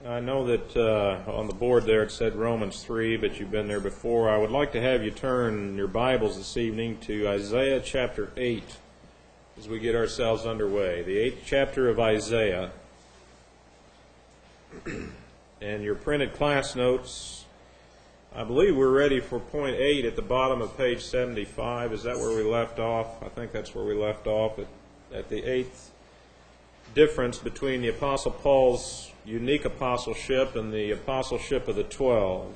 I know that on the board there it said Romans 3, but you've been there before. I would like to have you turn your Bibles this evening to Isaiah chapter 8 as we get ourselves underway. The 8th chapter of Isaiah. And your printed class notes, I believe we're ready for point 8 at the bottom of page 75. Is that where we left off? I think that's where we left off at the 8th difference between the Apostle Paul's unique apostleship and the apostleship of the 12.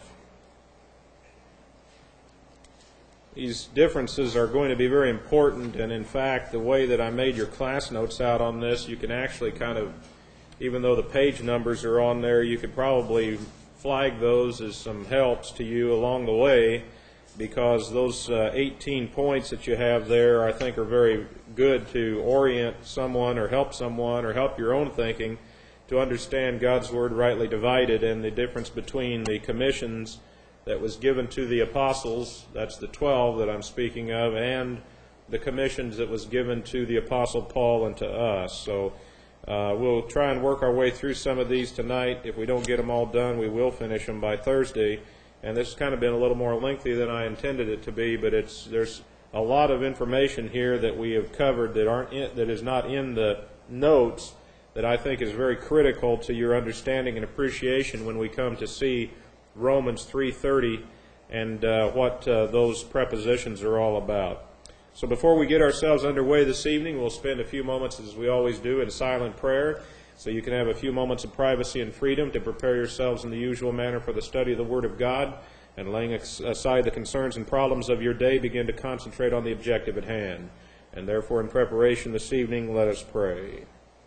These differences are going to be very important, and in fact, the way that I made your class notes out on this, you can actually kind of, even though the page numbers are on there, you could probably flag those as some helps to you along the way, because those 18 points that you have there, I think, are very good to orient someone or help your own thinking to understand God's Word rightly divided and the difference between the commissions that was given to the apostles, that's the 12 that I'm speaking of, and the commissions that was given to the Apostle Paul and to us. So we'll try and work our way through some of these tonight. If we don't get them all done, we will finish them by Thursday. And this has kind of been a little more lengthy than I intended it to be, but there's a lot of information here that we have covered that is not in the notes that I think is very critical to your understanding and appreciation when we come to see Romans 3:30 and what those prepositions are all about. So before we get ourselves underway this evening, we'll spend a few moments, as we always do, in silent prayer, so you can have a few moments of privacy and freedom to prepare yourselves in the usual manner for the study of the Word of God, and laying aside the concerns and problems of your day, begin to concentrate on the objective at hand. And therefore, in preparation this evening, let us pray.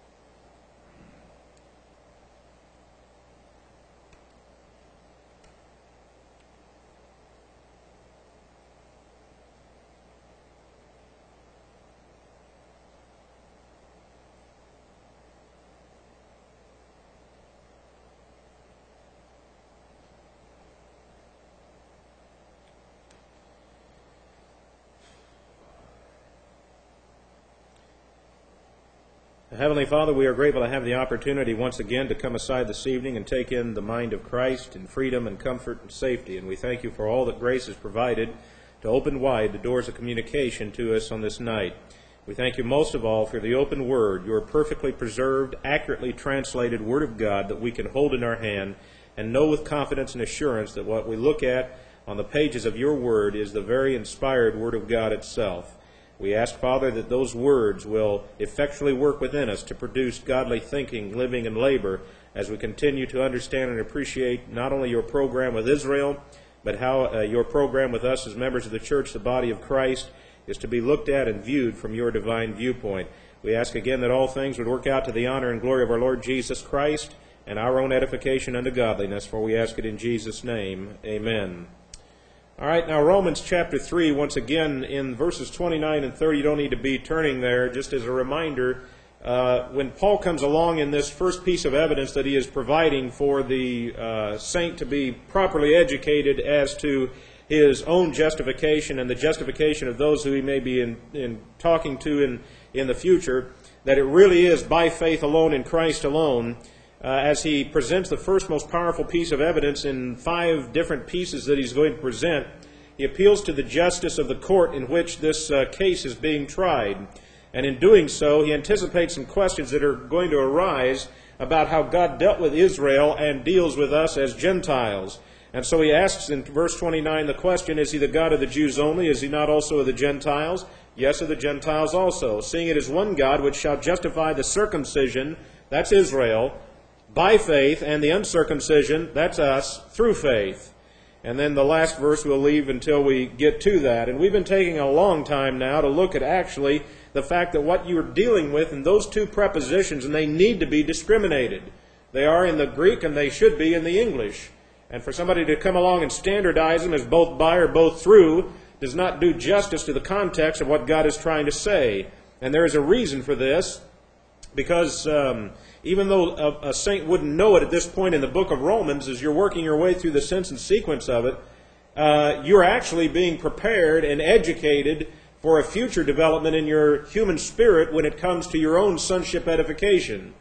Heavenly Father, we are grateful to have the opportunity once again to come aside this evening and take in the mind of Christ in freedom and comfort and safety. And we thank you for all that grace has provided to open wide the doors of communication to us on this night. We thank you most of all for the open Word, your perfectly preserved, accurately translated Word of God that we can hold in our hand and know with confidence and assurance that what we look at on the pages of your Word is the very inspired Word of God itself. We ask, Father, that those words will effectually work within us to produce godly thinking, living, and labor as we continue to understand and appreciate not only your program with Israel, but how your program with us as members of the church, the body of Christ, is to be looked at and viewed from your divine viewpoint. We ask again that all things would work out to the honor and glory of our Lord Jesus Christ and our own edification unto godliness, for we ask it in Jesus' name. Amen. All right, now Romans chapter 3, once again, in verses 29 and 30, you don't need to be turning there. Just as a reminder, when Paul comes along in this first piece of evidence that he is providing for the saint to be properly educated as to his own justification and the justification of those who he may be in talking to in the future, that it really is by faith alone in Christ alone, as he presents the first most powerful piece of evidence in 5 different pieces that he's going to present, he appeals to the justice of the court in which this case is being tried. And in doing so, he anticipates some questions that are going to arise about how God dealt with Israel and deals with us as Gentiles. And so he asks in verse 29 the question, is he the God of the Jews only? Is he not also of the Gentiles? Yes, of the Gentiles also. Seeing it is one God which shall justify the circumcision, that's Israel, by faith, and the uncircumcision, that's us, through faith. And then the last verse we'll leave until we get to that. And we've been taking a long time now to look at actually the fact that what you're dealing with in those 2 prepositions, and they need to be discriminated. They are in the Greek and they should be in the English. And for somebody to come along and standardize them as both by or both through does not do justice to the context of what God is trying to say. And there is a reason for this, because even though a saint wouldn't know it at this point in the book of Romans, as you're working your way through the sense and sequence of it, you're actually being prepared and educated for a future development in your human spirit when it comes to your own sonship edification.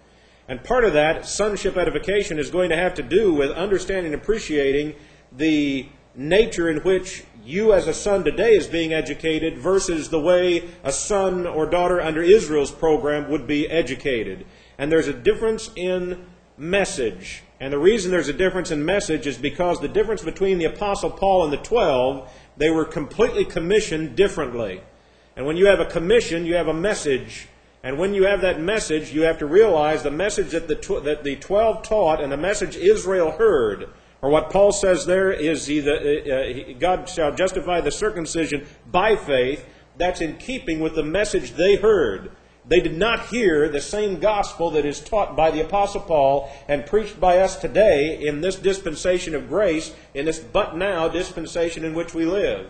And part of that sonship edification is going to have to do with understanding and appreciating the nature in which you as a son today is being educated versus the way a son or daughter under Israel's program would be educated. And there's a difference in message. And the reason there's a difference in message is because the difference between the Apostle Paul and the 12, they were completely commissioned differently. And when you have a commission, you have a message. And when you have that message, you have to realize the message that the 12 taught and the message Israel heard, or what Paul says there is God shall justify the circumcision by faith. That's in keeping with the message they heard. They did not hear the same gospel that is taught by the Apostle Paul and preached by us today in this dispensation of grace, in this but now dispensation in which we live.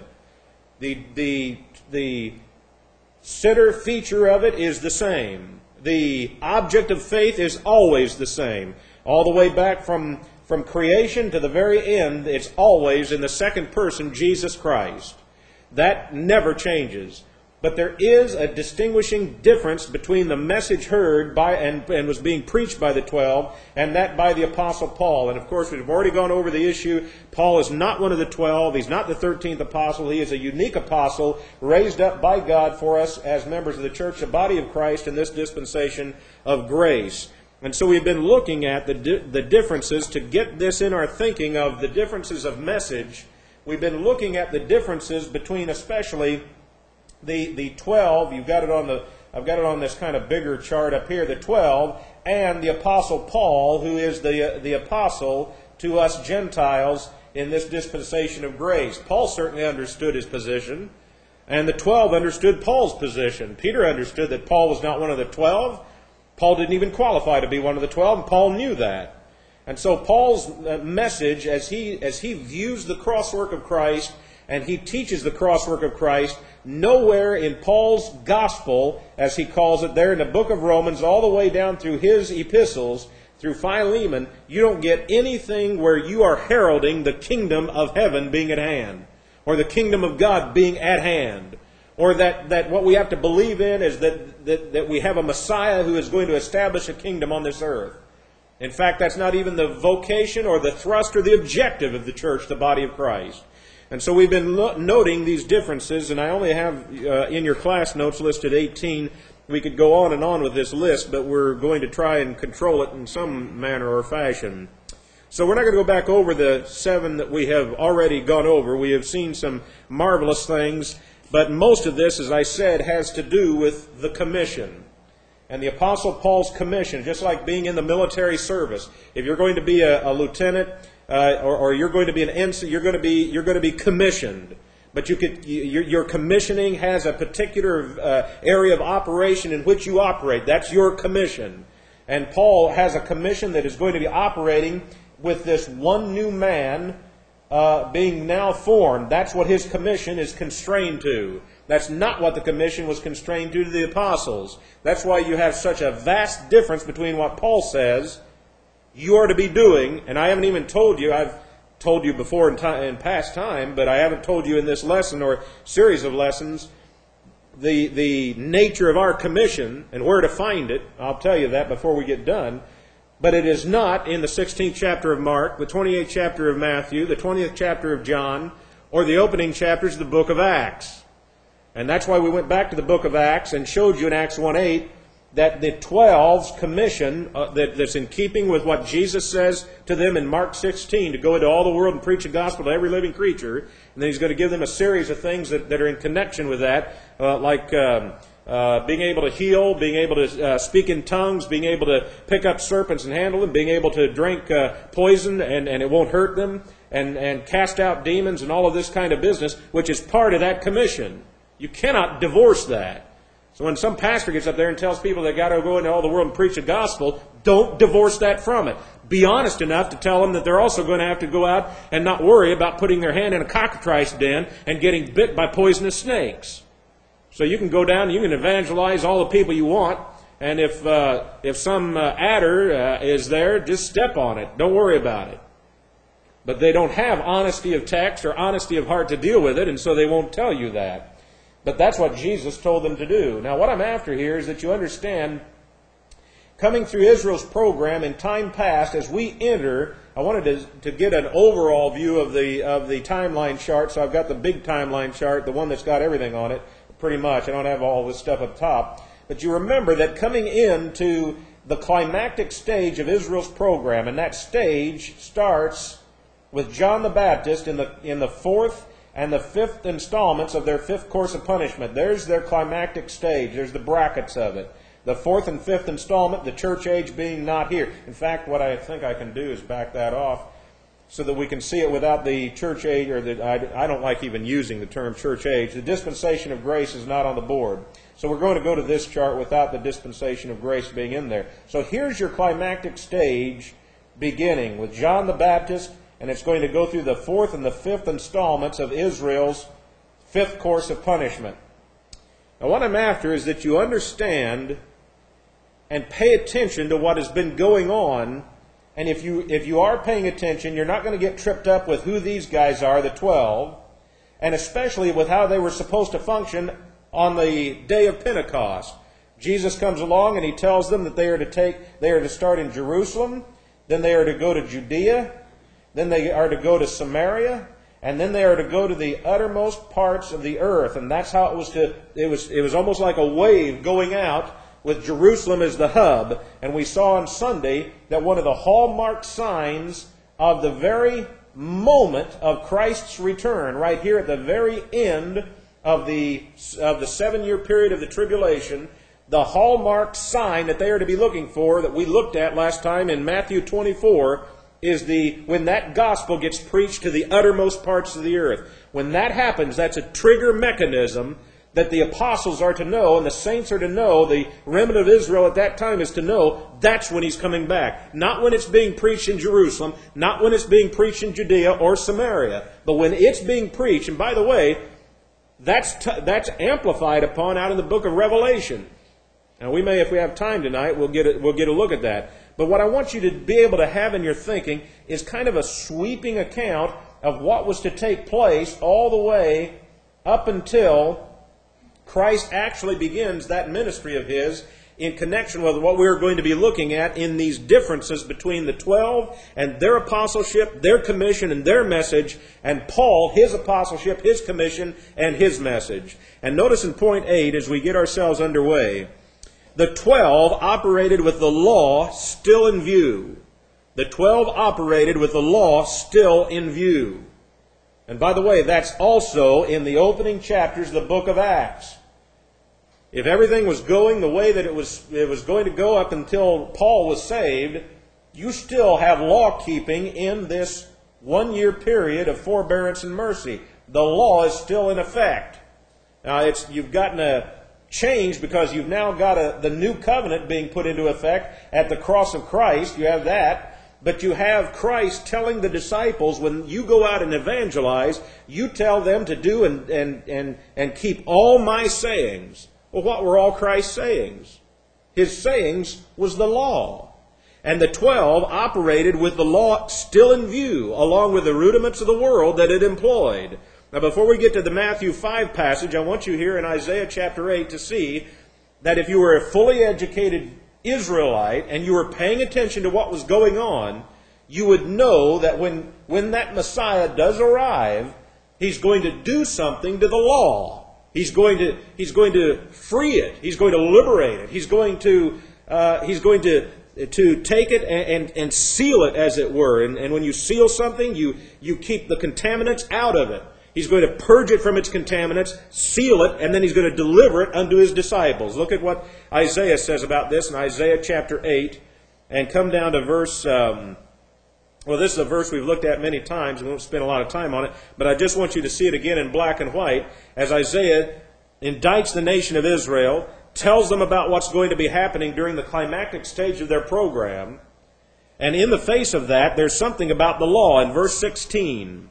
The center feature of it is the same. The object of faith is always the same. All the way back from creation to the very end, it's always in the second person, Jesus Christ. That never changes. But there is a distinguishing difference between the message heard by and was being preached by the 12 and that by the Apostle Paul. And of course, we've already gone over the issue. Paul is not one of the 12. He's not the 13th apostle. He is a unique apostle raised up by God for us as members of the church, the body of Christ, in this dispensation of grace. And so we've been looking at the differences to get this in our thinking of the differences of message. We've been looking at the differences between especially the 12, I've got it on this kind of bigger chart up here, the 12, and the Apostle Paul, who is the apostle to us Gentiles in this dispensation of grace. Paul certainly understood his position, and the 12 understood Paul's position. Peter understood that Paul was not one of the 12. Paul didn't even qualify to be one of the 12, and Paul knew that. And so Paul's message, as he views the crosswork of Christ, and he teaches the crosswork of Christ, nowhere in Paul's gospel, as he calls it there in the book of Romans, all the way down through his epistles, through Philemon, you don't get anything where you are heralding the kingdom of heaven being at hand, or the kingdom of God being at hand, or that what we have to believe in is that we have a Messiah who is going to establish a kingdom on this earth. In fact, that's not even the vocation or the thrust or the objective of the church, the body of Christ. And so we've been noting these differences, and I only have in your class notes listed 18. We could go on and on with this list, but we're going to try and control it in some manner or fashion. So we're not going to go back over the 7 that we have already gone over. We have seen some marvelous things, but most of this, as I said, has to do with the commission. And the Apostle Paul's commission, just like being in the military service. If you're going to be a lieutenant, or you're going to be an ensign, you're going to be commissioned. But your commissioning has a particular area of operation in which you operate. That's your commission. And Paul has a commission that is going to be operating with this one new man being now formed. That's what his commission is constrained to. That's not what the commission was constrained to the apostles. That's why you have such a vast difference between what Paul says you are to be doing, and I haven't even told you, I've told you before in past time, but I haven't told you in this lesson or series of lessons the nature of our commission and where to find it. I'll tell you that before we get done. But it is not in the 16th chapter of Mark, the 28th chapter of Matthew, the 20th chapter of John, or the opening chapters of the book of Acts. And that's why we went back to the book of Acts and showed you in Acts 1:8 that the 12's commission that's in keeping with what Jesus says to them in Mark 16, to go into all the world and preach the gospel to every living creature. And then he's going to give them a series of things that are in connection with that, like being able to heal, being able to speak in tongues, being able to pick up serpents and handle them, being able to drink poison and it won't hurt them, and cast out demons and all of this kind of business, which is part of that commission. You cannot divorce that. So when some pastor gets up there and tells people they got to go into all the world and preach the gospel, don't divorce that from it. Be honest enough to tell them that they're also going to have to go out and not worry about putting their hand in a cockatrice den and getting bit by poisonous snakes. So you can go down and you can evangelize all the people you want, and if some adder is there, just step on it. Don't worry about it. But they don't have honesty of text or honesty of heart to deal with it, and so they won't tell you that. But that's what Jesus told them to do. Now, what I'm after here is that you understand coming through Israel's program in time past, as we enter, I wanted to get an overall view of the timeline chart. So I've got the big timeline chart, the one that's got everything on it, pretty much. I don't have all this stuff up top. But you remember that coming into the climactic stage of Israel's program, and that stage starts with John the Baptist in the fourth and the fifth installments of their fifth course of punishment. There's their climactic stage. There's the brackets of it. The fourth and fifth installment, the church age being not here. In fact, what I think I can do is back that off so that we can see it without the church age, or I don't like even using the term church age. The dispensation of grace is not on the board. So we're going to go to this chart without the dispensation of grace being in there. So here's your climactic stage beginning with John the Baptist, and it's going to go through the fourth and the fifth installments of Israel's fifth course of punishment. Now what I'm after is that you understand and pay attention to what has been going on. And if you are paying attention, you're not going to get tripped up with who these guys are, the 12, and especially with how they were supposed to function on the day of Pentecost. Jesus comes along and he tells them that they are to start in Jerusalem, then they are to go to Judea, then they are to go to Samaria, and then they are to go to the uttermost parts of the earth. And that's how it was almost like a wave going out, with Jerusalem as the hub. And we saw on Sunday that one of the hallmark signs of the very moment of Christ's return, right here at the very end of the 7-year period of the tribulation, the hallmark sign that they are to be looking for, that we looked at last time in Matthew 24, is when that gospel gets preached to the uttermost parts of the earth. When that happens, that's a trigger mechanism that the apostles are to know, and the saints are to know, the remnant of Israel at that time is to know, that's when he's coming back. Not when it's being preached in Jerusalem, not when it's being preached in Judea or Samaria, but when it's being preached. And by the way, that's amplified upon out in the book of Revelation. Now we may, if we have time tonight, we'll get a look at that. But what I want you to be able to have in your thinking is kind of a sweeping account of what was to take place all the way up until Christ actually begins that ministry of his, in connection with what we're going to be looking at in these differences between the 12 and their apostleship, their commission, and their message, and Paul, his apostleship, his commission, and his message. And notice in point 8, as we get ourselves underway, the 12 operated with the law still in view. The 12 operated with the law still in view. And by the way, that's also in the opening chapters of the book of Acts. If everything was going the way that it was going to go up until Paul was saved, you still have law keeping in this 1-year period of forbearance and mercy. The law is still in effect. Now you've gotten a change because you've now got the new covenant being put into effect at the cross of Christ. You have that. But you have Christ telling the disciples, when you go out and evangelize, you tell them to do and keep all my sayings. Well, what were all Christ's sayings? His sayings was the law. And the 12 operated with the law still in view, along with the rudiments of the world that it employed. Now, before we get to the Matthew 5 passage, I want you here in Isaiah chapter 8 to see that if you were a fully educated Israelite and you were paying attention to what was going on, you would know that when that Messiah does arrive, he's going to do something to the law. He's going to free it. He's going to liberate it. He's going to take it and seal it, as it were. And when you seal something, you keep the contaminants out of it. He's going to purge it from its contaminants, seal it, and then he's going to deliver it unto his disciples. Look at what Isaiah says about this in Isaiah chapter 8, and come down to verse... well, this is a verse we've looked at many times. We won't spend a lot of time on it, but I just want you to see it again in black and white as Isaiah indicts the nation of Israel, tells them about what's going to be happening during the climactic stage of their program, and in the face of that, there's something about the law in verse 16.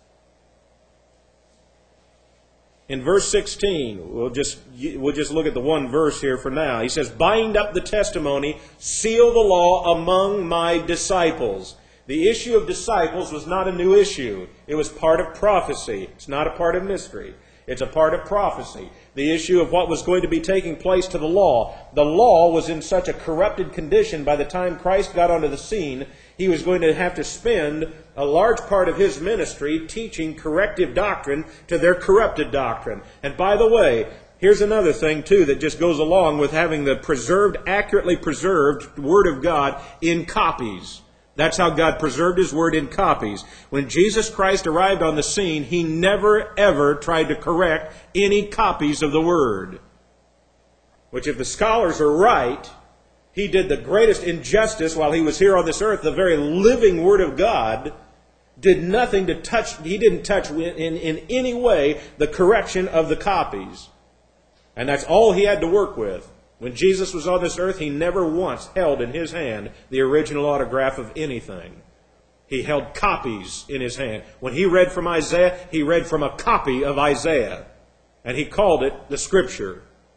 In verse 16, we'll just look at the one verse here for now. He says, "Bind up the testimony, seal the law among my disciples." The issue of disciples was not a new issue. It was part of prophecy. It's not a part of mystery. It's a part of prophecy. The issue of what was going to be taking place to the law. The law was in such a corrupted condition by the time Christ got onto the scene, he was going to have to spend a large part of his ministry teaching corrective doctrine to their corrupted doctrine. And by the way, here's another thing, too, that just goes along with having the accurately preserved Word of God in copies. That's how God preserved His Word in copies. When Jesus Christ arrived on the scene, He never, ever tried to correct any copies of the Word. Which, if the scholars are right, He did the greatest injustice while He was here on this earth. The very living Word of God did nothing to touch, He didn't touch in any way the correction of the copies. And that's all He had to work with. When Jesus was on this earth, He never once held in His hand the original autograph of anything. He held copies in His hand. When He read from Isaiah, He read from a copy of Isaiah. And He called it the Scripture.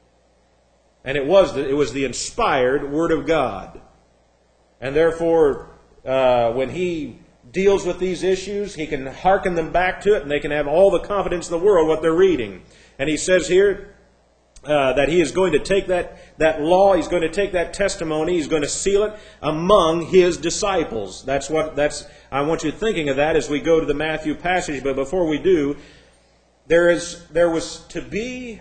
And it was the inspired Word of God. And therefore, when He deals with these issues, He can hearken them back to it, and they can have all the confidence in the world what they're reading. And He says here, that He is going to take that law, He's going to take that testimony, He's going to seal it among His disciples. I want you thinking of that as we go to the Matthew passage. But before we do, there was to be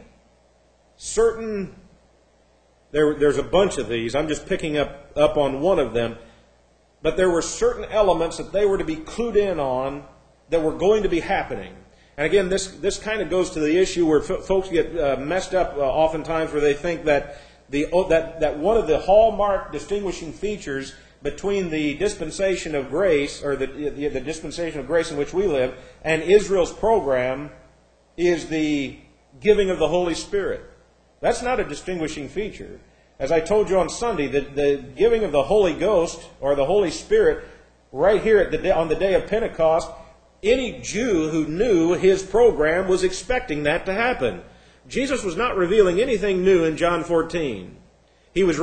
certain. There's a bunch of these. I'm just picking up on one of them. But there were certain elements that they were to be clued in on that were going to be happening. And again, this kind of goes to the issue where folks get messed up oftentimes, where they think that that one of the hallmark distinguishing features between the dispensation of grace, or the dispensation of grace in which we live, and Israel's program is the giving of the Holy Spirit. That's not a distinguishing feature. As I told you on Sunday, the giving of the Holy Ghost, or the Holy Spirit, right here on the day of Pentecost, any Jew who knew His program was expecting that to happen. Jesus was not revealing anything new in John 14. He was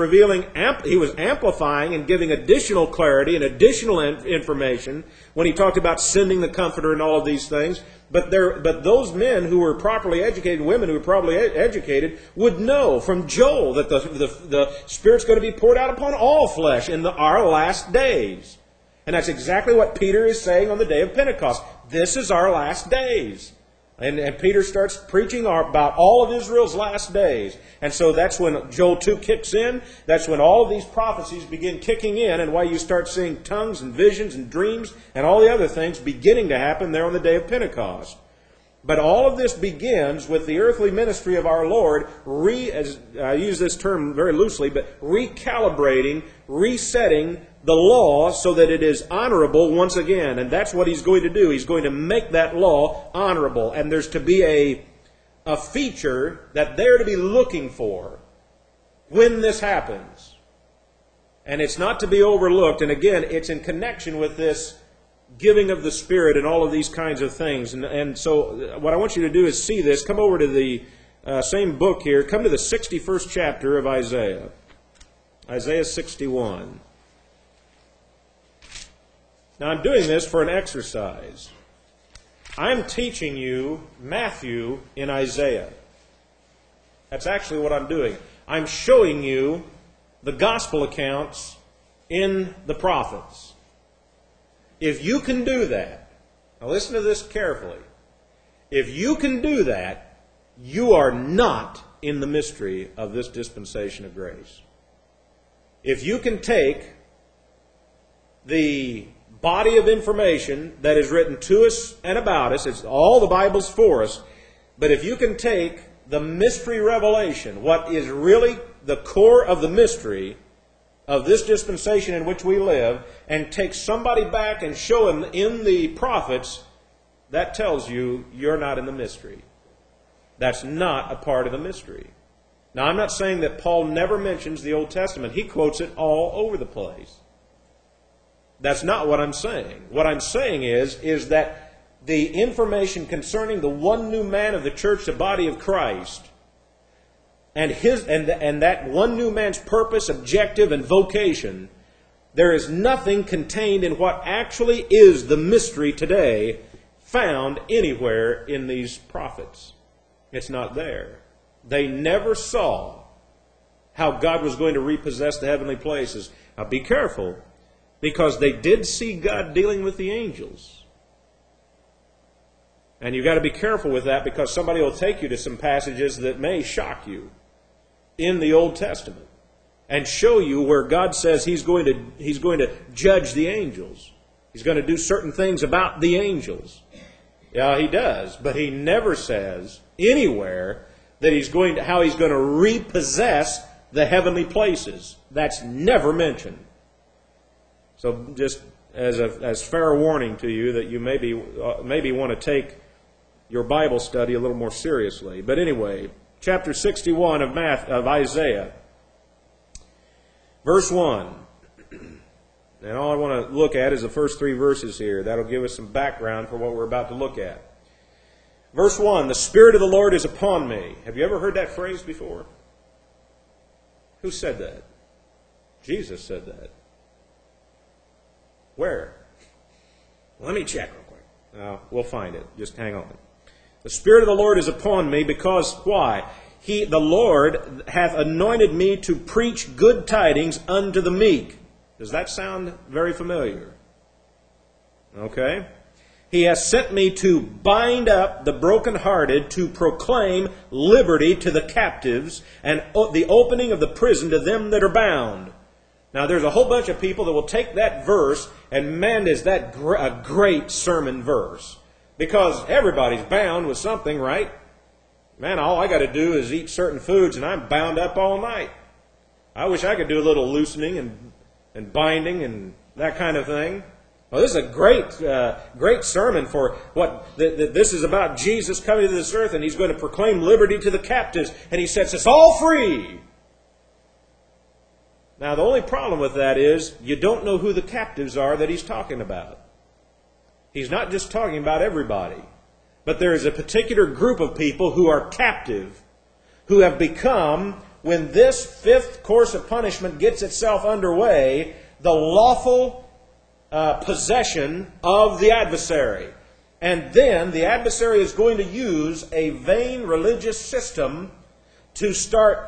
amplifying and giving additional clarity and additional information when He talked about sending the Comforter and all of these things. But those men who were properly educated, women who were properly educated, would know from Joel that the Spirit's going to be poured out upon all flesh in our last days. And that's exactly what Peter is saying on the day of Pentecost. This is our last days. And Peter starts preaching about all of Israel's last days. And so that's when Joel 2 kicks in. That's when all of these prophecies begin kicking in, and why you start seeing tongues and visions and dreams and all the other things beginning to happen there on the day of Pentecost. But all of this begins with the earthly ministry of our Lord, as I use this term very loosely, but recalibrating, resetting the law so that it is honorable once again. And that's what He's going to do. He's going to make that law honorable. And there's to be a feature that they're to be looking for when this happens. And it's not to be overlooked. And again, it's in connection with this giving of the Spirit and all of these kinds of things. And so what I want you to do is see this. Come over to the same book here. Come to the 61st chapter of Isaiah. Isaiah 61. Now I'm doing this for an exercise. I'm teaching you Matthew in Isaiah. That's actually what I'm doing. I'm showing you the gospel accounts in the prophets. If you can do that, now listen to this carefully. If you can do that, you are not in the mystery of this dispensation of grace. If you can take the body of information that is written to us and about us, it's all the Bible's for us, but if you can take the mystery revelation, what is really the core of the mystery of this dispensation in which we live, and take somebody back and show him in the prophets, that tells you you're not in the mystery. That's not a part of the mystery. Now, I'm not saying that Paul never mentions the Old Testament. He quotes it all over the place. That's not what I'm saying. What I'm saying is that the information concerning the one new man of the church, the body of Christ, and that one new man's purpose, objective, and vocation, there is nothing contained in what actually is the mystery today found anywhere in these prophets. It's not there. They never saw how God was going to repossess the heavenly places. Now be careful, because they did see God dealing with the angels. And you've got to be careful with that, because somebody will take you to some passages that may shock you in the Old Testament and show you where God says He's going to judge the angels. He's going to do certain things about the angels. Yeah, He does, but He never says anywhere that how He's going to repossess the heavenly places. That's never mentioned. So just as fair warning to you that you maybe want to take your Bible study a little more seriously. But anyway, chapter 61 of Isaiah, verse 1. And all I want to look at is the first 3 verses here. That'll give us some background for what we're about to look at. Verse 1, the Spirit of the Lord is upon me. Have you ever heard that phrase before? Who said that? Jesus said that. Where? Let me check real quick. We'll find it. Just hang on. The Spirit of the Lord is upon me because, why? The Lord hath anointed me to preach good tidings unto the meek. Does that sound very familiar? Okay. He has sent me to bind up the brokenhearted, to proclaim liberty to the captives, and the opening of the prison to them that are bound. Now, there's a whole bunch of people that will take that verse, and man, is that a great sermon verse. Because everybody's bound with something, right? Man, all I got to do is eat certain foods, and I'm bound up all night. I wish I could do a little loosening and binding and that kind of thing. Well, this is a great sermon for what this is about. Jesus coming to this earth, and He's going to proclaim liberty to the captives, and He sets us all free. Now, the only problem with that is you don't know who the captives are that He's talking about. He's not just talking about everybody, but there is a particular group of people who are captive, who have become, when this 5th course of punishment gets itself underway, the lawful possession of the adversary. And then the adversary is going to use a vain religious system to start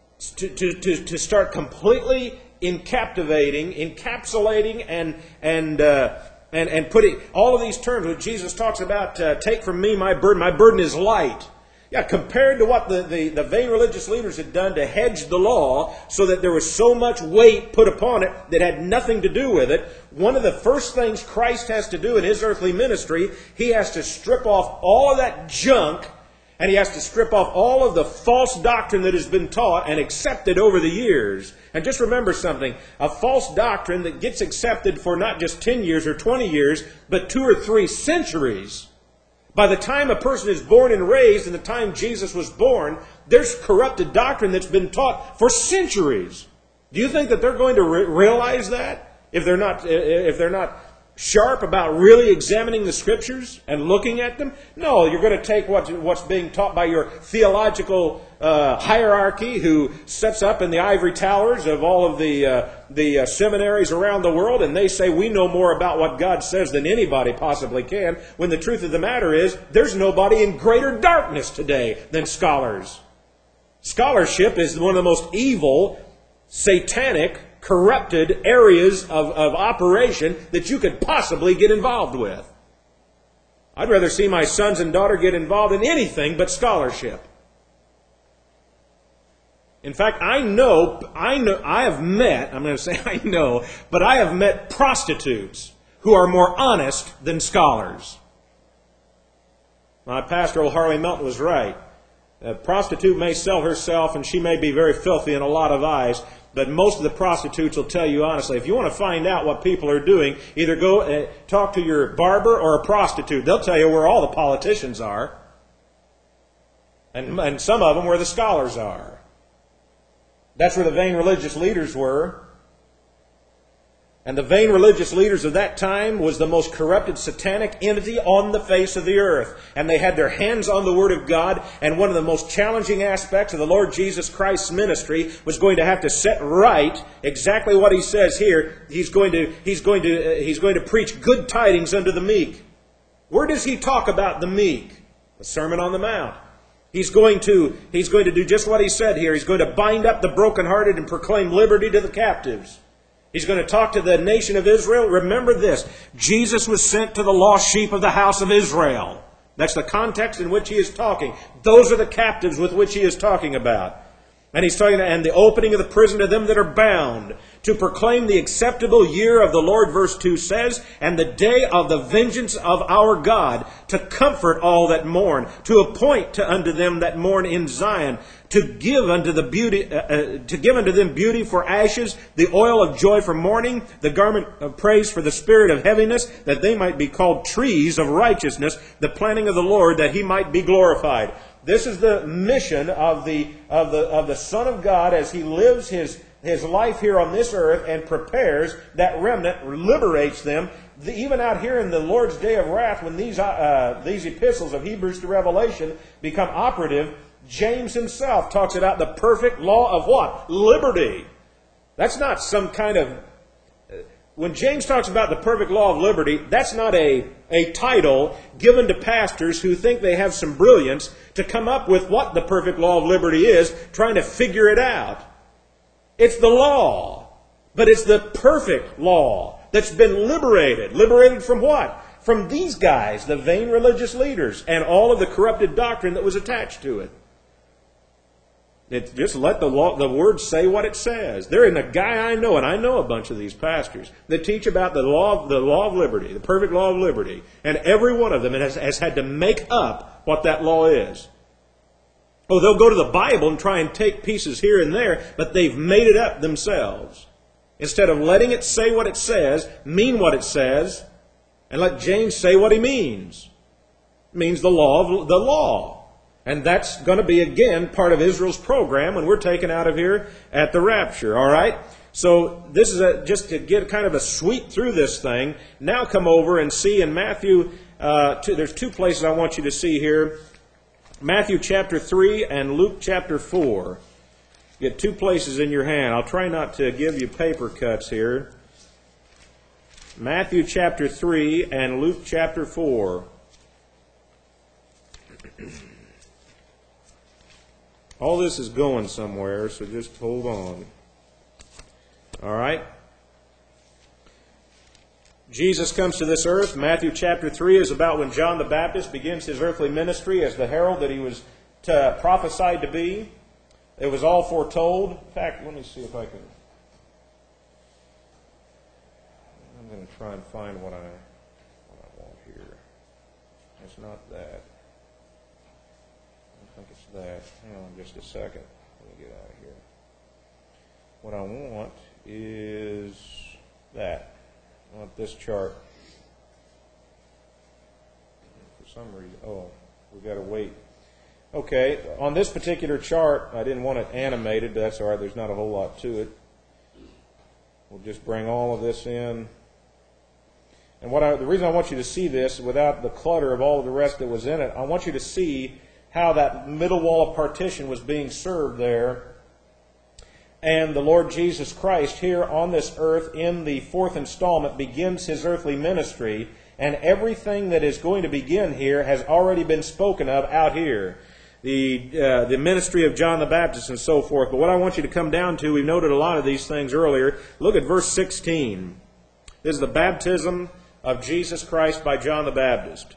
completely encapsulating and putting all of these terms when Jesus talks about take from me my burden is light. Yeah, compared to what the vain religious leaders had done to hedge the law so that there was so much weight put upon it that had nothing to do with it, one of the first things Christ has to do in His earthly ministry, He has to strip off all of that junk, and He has to strip off all of the false doctrine that has been taught and accepted over the years. And just remember something, a false doctrine that gets accepted for not just 10 years or 20 years, but 2 or 3 centuries. By the time a person is born and raised, and the time Jesus was born, there's corrupted doctrine that's been taught for centuries. Do you think that they're going to realize that if they're not sharp about really examining the Scriptures and looking at them? No, you're going to take what's being taught by your theological hierarchy who sets up in the ivory towers of all of the seminaries around the world, and they say we know more about what God says than anybody possibly can, when the truth of the matter is there's nobody in greater darkness today than scholars. Scholarship is one of the most evil, satanic, corrupted areas of operation that you could possibly get involved with. I'd rather see my sons and daughter get involved in anything but scholarship. In fact, I have met prostitutes who are more honest than scholars. My pastor, old Harley Melton, was right. A prostitute may sell herself and she may be very filthy in a lot of eyes, but most of the prostitutes will tell you honestly, if you want to find out what people are doing, either go talk to your barber or a prostitute. They'll tell you where all the politicians are. And some of them where the scholars are. That's where the vain religious leaders were. And the vain religious leaders of that time was the most corrupted satanic entity on the face of the earth. And they had their hands on the Word of God. And one of the most challenging aspects of the Lord Jesus Christ's ministry was going to have to set right exactly what He says here. He's going to preach good tidings unto the meek. Where does He talk about the meek? The Sermon on the Mount. He's going to do just what he said here. He's going to bind up the brokenhearted and proclaim liberty to the captives. He's going to talk to the nation of Israel. Remember this, Jesus was sent to the lost sheep of the house of Israel. That's the context in which he is talking. Those are the captives with which he is talking about. And he's talking, and the opening of the prison to them that are bound, to proclaim the acceptable year of the Lord, verse 2 says, and the day of the vengeance of our God, to comfort all that mourn, to appoint unto them that mourn in Zion, to give unto them beauty for ashes, the oil of joy for mourning, the garment of praise for the spirit of heaviness, that they might be called trees of righteousness, the planting of the Lord, that he might be glorified. This is the mission of the Son of God as he lives his life here on this earth and prepares that remnant, liberates them. Even out here in the Lord's day of wrath, when these epistles of Hebrews to Revelation become operative, James himself talks about the perfect law of what? Liberty. That's not some kind of... When James talks about the perfect law of liberty, that's not a title given to pastors who think they have some brilliance to come up with what the perfect law of liberty is, trying to figure it out. It's the law, but it's the perfect law that's been liberated. Liberated from what? From these guys, the vain religious leaders, and all of the corrupted doctrine that was attached to it. Just let the Word say what it says. There isn't a guy I know, and I know a bunch of these pastors, that teach about the law of liberty, the perfect law of liberty. And every one of them has had to make up what that law is. Oh, they'll go to the Bible and try and take pieces here and there, but they've made it up themselves. Instead of letting it say what it says, mean what it says, and let James say what he means. It means the law of the law. And that's going to be, again, part of Israel's program when we're taken out of here at the rapture, all right? So this is just to get kind of a sweep through this thing. Now come over and see in Matthew, there's two places I want you to see here. Matthew chapter 3 and Luke chapter 4. You get two places in your hand. I'll try not to give you paper cuts here. Matthew chapter 3 and Luke chapter 4. All this is going somewhere, so just hold on. All right? Jesus comes to this earth. Matthew chapter 3 is about when John the Baptist begins his earthly ministry as the herald that he was prophesied to be. It was all foretold. In fact, let me see if I can... I'm going to try and find what I want here. It's not that. I think it's that. Hang on just a second. Let me get out of here. What I want is that. I want this chart. For some reason, we've got to wait. Okay, on this particular chart, I didn't want it animated, but that's all right. There's not a whole lot to it. We'll just bring all of this in. And the reason I want you to see this without the clutter of all of the rest that was in it, I want you to see how that middle wall of partition was being served there. And the Lord Jesus Christ here on this earth in the fourth installment begins his earthly ministry. And everything that is going to begin here has already been spoken of out here. The ministry of John the Baptist and so forth. But what I want you to come down to, we noted a lot of these things earlier. Look at verse 16. This is the baptism of Jesus Christ by John the Baptist.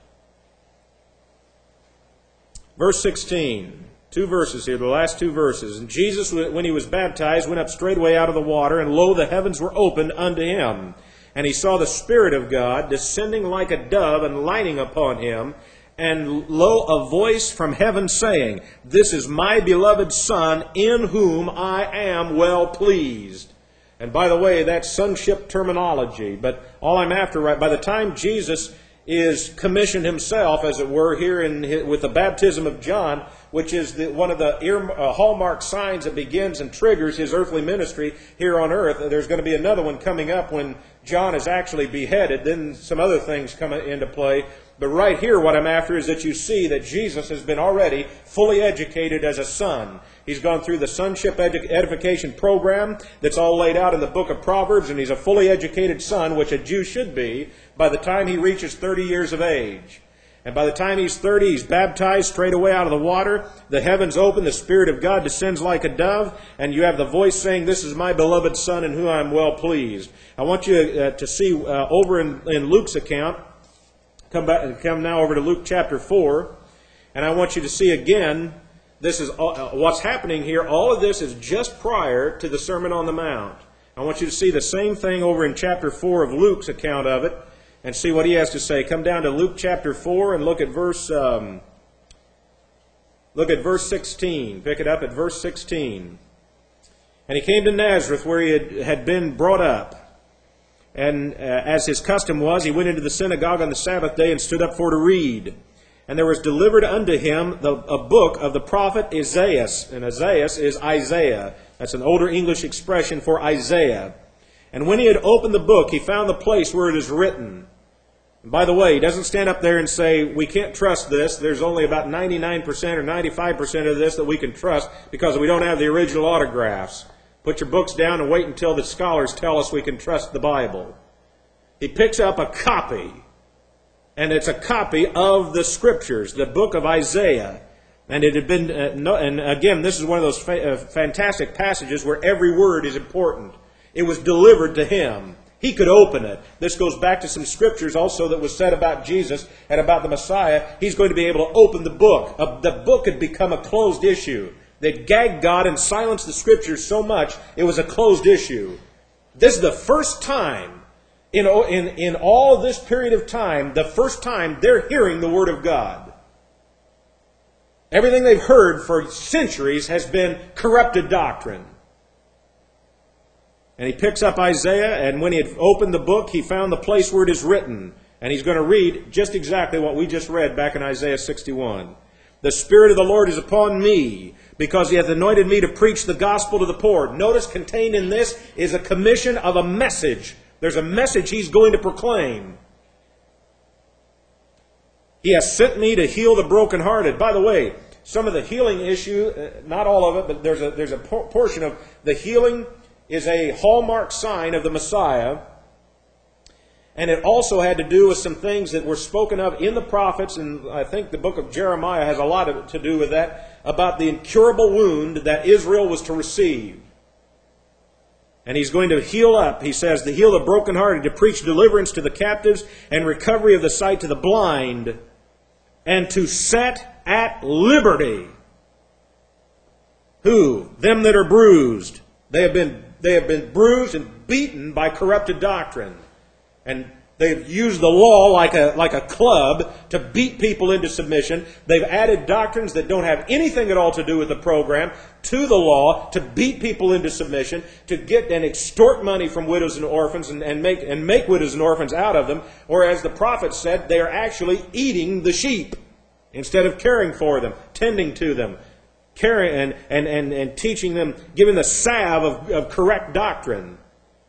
Verse 16, two verses here, the last two verses. And Jesus, when he was baptized, went up straightway out of the water, and lo, the heavens were opened unto him. And he saw the Spirit of God descending like a dove and lighting upon him. And lo, a voice from heaven saying, This is my beloved Son, in whom I am well pleased. And by the way, that's sonship terminology. But all I'm after, right, by the time Jesus is commissioned himself, as it were, here with the baptism of John, which is one of the hallmark signs that begins and triggers his earthly ministry here on earth. There's going to be another one coming up when John is actually beheaded. Then some other things come into play. But right here, what I'm after is that you see that Jesus has been already fully educated as a son. He's gone through the sonship edification program that's all laid out in the book of Proverbs, and he's a fully educated son, which a Jew should be, by the time he reaches 30 years of age. And by the time he's 30, he's baptized straight away out of the water. The heavens open, the Spirit of God descends like a dove, and you have the voice saying, "This is my beloved Son in whom I am well pleased." I want you to see over in Luke's account, come now over to Luke chapter 4, and I want you to see again, this is what's happening here. All of this is just prior to the Sermon on the Mount. I want you to see the same thing over in chapter 4 of Luke's account of it, and see what he has to say. Come down to Luke chapter 4 and look at verse 16. Pick it up at verse 16. "And he came to Nazareth, where he had been brought up. And as his custom was, he went into the synagogue on the Sabbath day and stood up for to read. And there was delivered unto him a book of the prophet Isaiah." And Isaiah is Isaiah. That's an older English expression for Isaiah. "And when he had opened the book, he found the place where it is written." And by the way, he doesn't stand up there and say, "We can't trust this. There's only about 99% or 95% of this that we can trust because we don't have the original autographs. Put your books down and wait until the scholars tell us we can trust the Bible." He picks up a copy, and it's a copy of the Scriptures, the book of Isaiah. And it had been, and again, this is one of those fantastic passages where every word is important. It was delivered to him. He could open it. This goes back to some scriptures also that was said about Jesus and about the Messiah. He's going to be able to open the book. The book had become a closed issue. They'd gagged God and silenced the scriptures so much, it was a closed issue. This is the first time, in all this period of time, the first time they're hearing the Word of God. Everything they've heard for centuries has been corrupted doctrine. And he picks up Isaiah, and when he had opened the book, he found the place where it is written. And he's going to read just exactly what we just read back in Isaiah 61. "The Spirit of the Lord is upon me, because he hath anointed me to preach the gospel to the poor." Notice contained in this is a commission of a message. There's a message he's going to proclaim. "He has sent me to heal the brokenhearted." By the way, some of the healing issue, not all of it, but there's a portion of the healing is a hallmark sign of the Messiah. And it also had to do with some things that were spoken of in the prophets, and I think the book of Jeremiah has a lot to do with that, about the incurable wound that Israel was to receive. And he's going to heal up, he says, to heal the brokenhearted, to preach deliverance to the captives, and recovery of the sight to the blind, and to set at liberty. Who? Them that are bruised. They have been bruised and beaten by corrupted doctrine. And they've used the law like a club to beat people into submission. They've added doctrines that don't have anything at all to do with the program to the law to beat people into submission, to get and extort money from widows and orphans and make widows and orphans out of them. Or as the prophet said, they are actually eating the sheep instead of caring for them, tending to them, caring and teaching them, giving the salve of correct doctrine.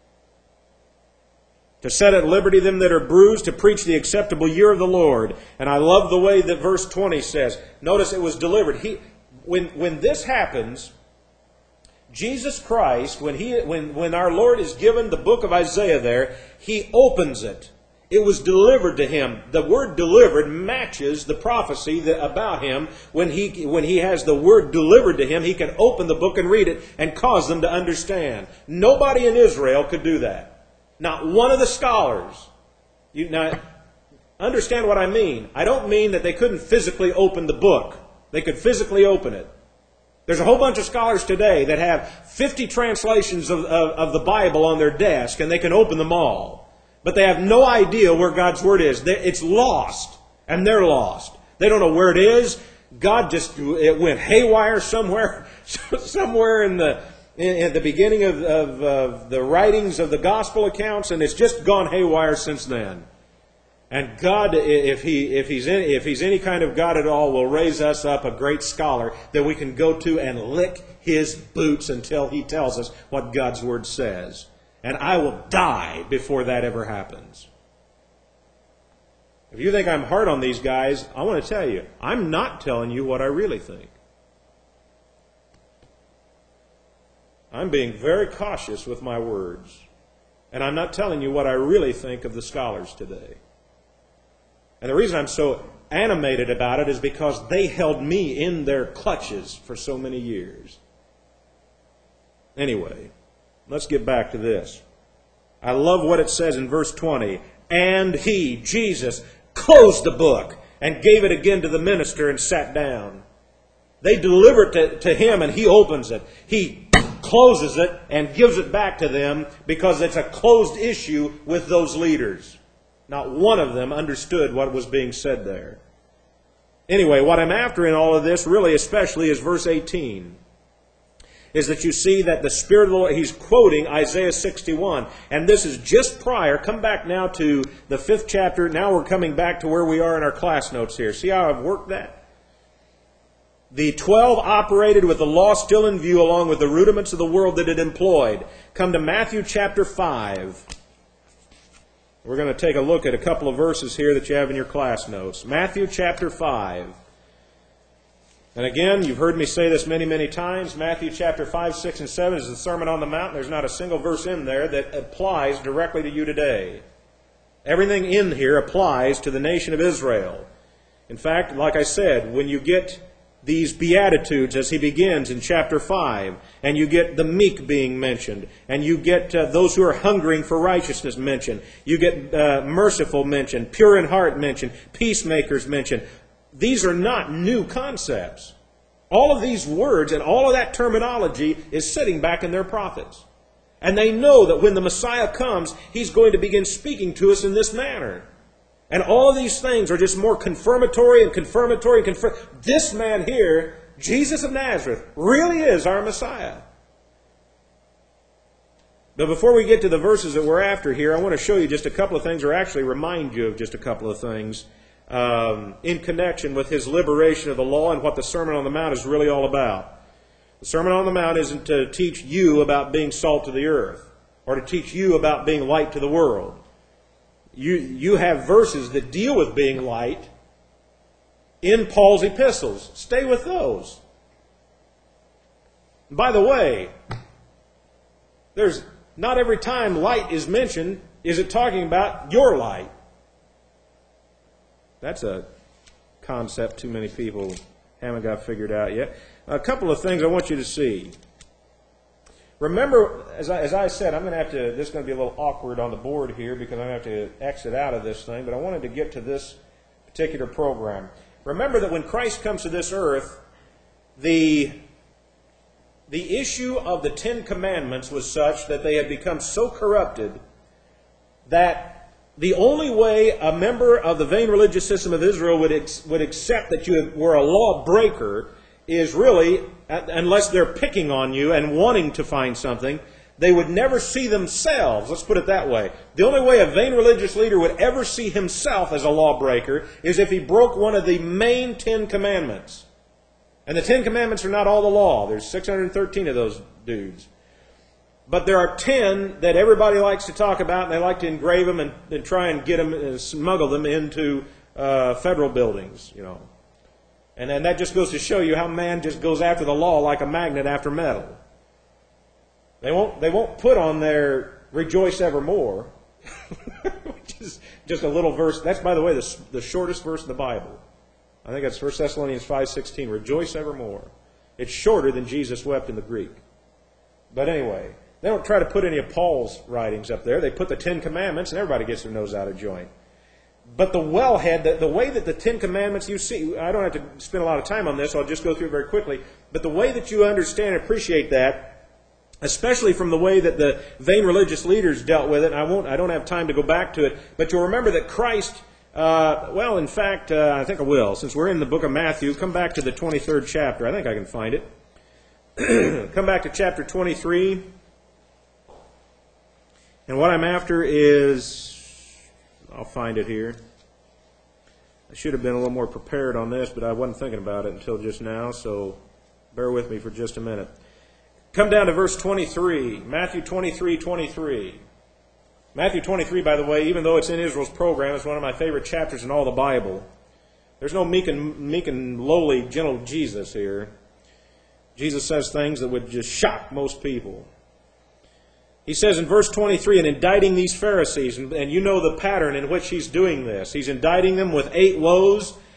To set at liberty them that are bruised, to preach the acceptable year of the Lord. And I love the way that verse 20 says. Notice it was delivered. When this happens, Jesus Christ, when our Lord is given the book of Isaiah there, He opens it. It was delivered to Him. The word delivered matches the prophecy about Him. When he has the word delivered to Him, He can open the book and read it and cause them to understand. Nobody in Israel could do that. Not one of the scholars. Now, understand what I mean. I don't mean that they couldn't physically open the book. They could physically open it. There's a whole bunch of scholars today that have 50 translations of the Bible on their desk, and they can open them all. But they have no idea where God's Word is. It's lost, and they're lost. They don't know where it is. It went haywire somewhere in the beginning of the writings of the gospel accounts, and it's just gone haywire since then. And God, if he's any kind of God at all, will raise us up a great scholar that we can go to and lick his boots until he tells us what God's Word says. And I will die before that ever happens. If you think I'm hard on these guys, I want to tell you, I'm not telling you what I really think. I'm being very cautious with my words. And I'm not telling you what I really think of the scholars today. And the reason I'm so animated about it is because they held me in their clutches for so many years. Anyway, let's get back to this. I love what it says in verse 20. And he, Jesus, closed the book and gave it again to the minister and sat down. They deliver it to him and he opens it. He closes it and gives it back to them because it's a closed issue with those leaders. Not one of them understood what was being said there. Anyway, what I'm after in all of this, really especially, is verse 18. Is that you see that the Spirit of the Lord, he's quoting Isaiah 61. And this is just prior. Come back now to the 5th chapter. Now we're coming back to where we are in our class notes here. See how I've worked that? The 12 operated with the law still in view along with the rudiments of the world that it employed. Come to Matthew chapter 5. We're going to take a look at a couple of verses here that you have in your class notes. Matthew chapter 5. And again, you've heard me say this many, many times. Matthew chapter 5, 6, and 7 is the Sermon on the Mount. There's not a single verse in there that applies directly to you today. Everything in here applies to the nation of Israel. In fact, like I said, when you get these Beatitudes as he begins in chapter 5, and you get the meek being mentioned, and you get those who are hungering for righteousness mentioned, you get merciful mentioned, pure in heart mentioned, peacemakers mentioned. These are not new concepts. All of these words and all of that terminology is sitting back in their prophets. And they know that when the Messiah comes, he's going to begin speaking to us in this manner. And all of these things are just more confirmatory and confirmatory and confirm. This man here, Jesus of Nazareth, really is our Messiah. But before we get to the verses that we're after here, I want to show you just a couple of things, or actually remind you of just a couple of things in connection with his liberation of the law and what the Sermon on the Mount is really all about. The Sermon on the Mount isn't to teach you about being salt to the earth or to teach you about being light to the world. You have verses that deal with being light in Paul's epistles. Stay with those. By the way, there's not every time light is mentioned is it talking about your light. That's a concept too many people haven't got figured out yet. A couple of things I want you to see. Remember, as I said, I'm going to have to, this is going to be a little awkward on the board here because I'm going to have to exit out of this thing, but I wanted to get to this particular program. Remember that when Christ comes to this earth, the issue of the Ten Commandments was such that they had become so corrupted that the only way a member of the vain religious system of Israel would accept that you were a lawbreaker is really, unless they're picking on you and wanting to find something, they would never see themselves. Let's put it that way. The only way a vain religious leader would ever see himself as a lawbreaker is if he broke one of the main 10 commandments. And the 10 commandments are not all the law. There's 613 of those dudes. But there are 10 that everybody likes to talk about, and they like to engrave them and try and get them and smuggle them into federal buildings, you know. And then that just goes to show you how man just goes after the law like a magnet after metal. They won't put on their rejoice evermore, which is just a little verse. That's, by the way, the shortest verse in the Bible. I think that's 1 Thessalonians 5:16. Rejoice evermore. It's shorter than Jesus wept in the Greek. But anyway, they don't try to put any of Paul's writings up there. They put the 10 Commandments, and everybody gets their nose out of joint. But the wellhead, the way that the 10 Commandments, you see, I don't have to spend a lot of time on this, so I'll just go through it very quickly. But the way that you understand and appreciate that, especially from the way that the vain religious leaders dealt with it, and I don't have time to go back to it, but you'll remember that Christ, in fact, I think I will. Since we're in the book of Matthew, come back to the 23rd chapter. I think I can find it. Come back to chapter 23. And what I'm after is, I'll find it here. I should have been a little more prepared on this, but I wasn't thinking about it until just now, so bear with me for just a minute. Come down to verse 23, Matthew 23:23. Matthew 23, by the way, even though it's in Israel's program, is one of my favorite chapters in all the Bible. There's no meek and lowly, gentle Jesus here. Jesus says things that would just shock most people. He says in verse 23, and indicting these Pharisees, and you know the pattern in which he's doing this. He's indicting them with 8 woes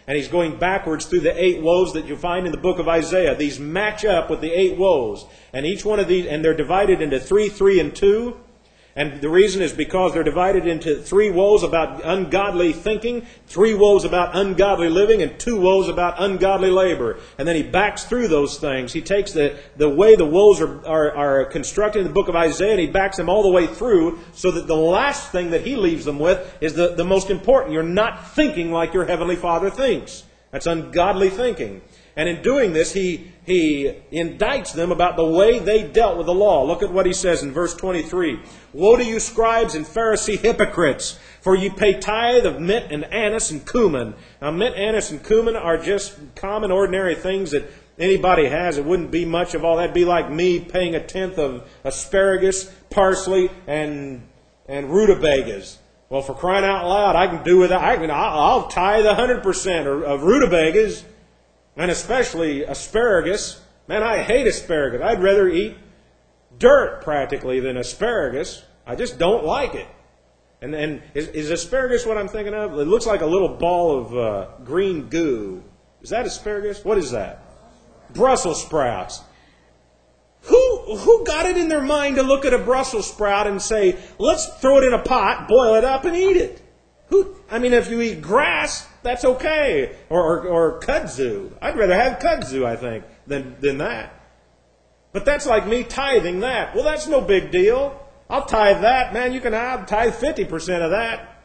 And he's going backwards through the 8 woes that you find in the book of Isaiah. These match up with the 8 woes. And each one of these, and they're divided into 3, 3, and 2. And the reason is because they're divided into 3 woes about ungodly thinking, 3 woes about ungodly living, and 2 woes about ungodly labor. And then he backs through those things. He takes the way the woes are constructed in the book of Isaiah, and he backs them all the way through, so that the last thing that he leaves them with is the most important. You're not thinking like your heavenly Father thinks. That's ungodly thinking. And in doing this, he indicts them about the way they dealt with the law. Look at what he says in verse 23. Woe to you, scribes and Pharisee hypocrites, for you pay tithe of mint and anise and cumin. Now, mint, anise, and cumin are just common, ordinary things that anybody has. It wouldn't be much of all. That'd be like me paying 1/10 of asparagus, parsley, and rutabagas. Well, for crying out loud, I can do with that. I'll tithe 100% of rutabagas. And especially asparagus. Man, I hate asparagus. I'd rather eat dirt practically than asparagus. I just don't like it. And is asparagus what I'm thinking of? It looks like a little ball of green goo. Is that asparagus? What is that? Brussels sprouts. Who got it in their mind to look at a Brussels sprout and say, let's throw it in a pot, boil it up, and eat it? If you eat grass, that's okay. Or kudzu. I'd rather have kudzu, I think, than that. But that's like me tithing that. Well, that's no big deal. I'll tithe that. Man, I'll tithe 50% of that.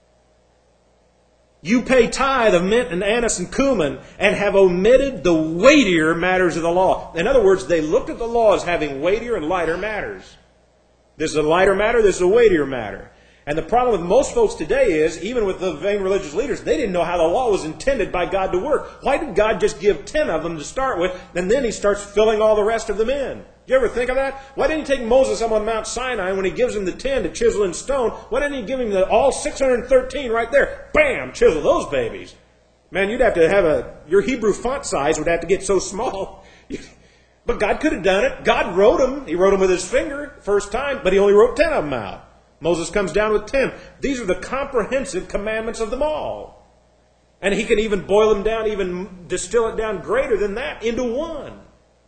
You pay tithe of mint and anise and cumin and have omitted the weightier matters of the law. In other words, they looked at the law as having weightier and lighter matters. This is a lighter matter, this is a weightier matter. And the problem with most folks today is, even with the vain religious leaders, they didn't know how the law was intended by God to work. Why did God just give 10 of them to start with, and then he starts filling all the rest of them in? Do you ever think of that? Why didn't he take Moses up on Mount Sinai when he gives him the 10 to chisel in stone? Why didn't he give him all 613 right there? Bam! Chisel those babies. Man, you'd have to your Hebrew font size would have to get so small. But God could have done it. God wrote them. He wrote them with his finger first time, but he only wrote 10 of them out. Moses comes down with 10. These are the comprehensive commandments of them all. And he can even boil them down, even distill it down greater than that into one.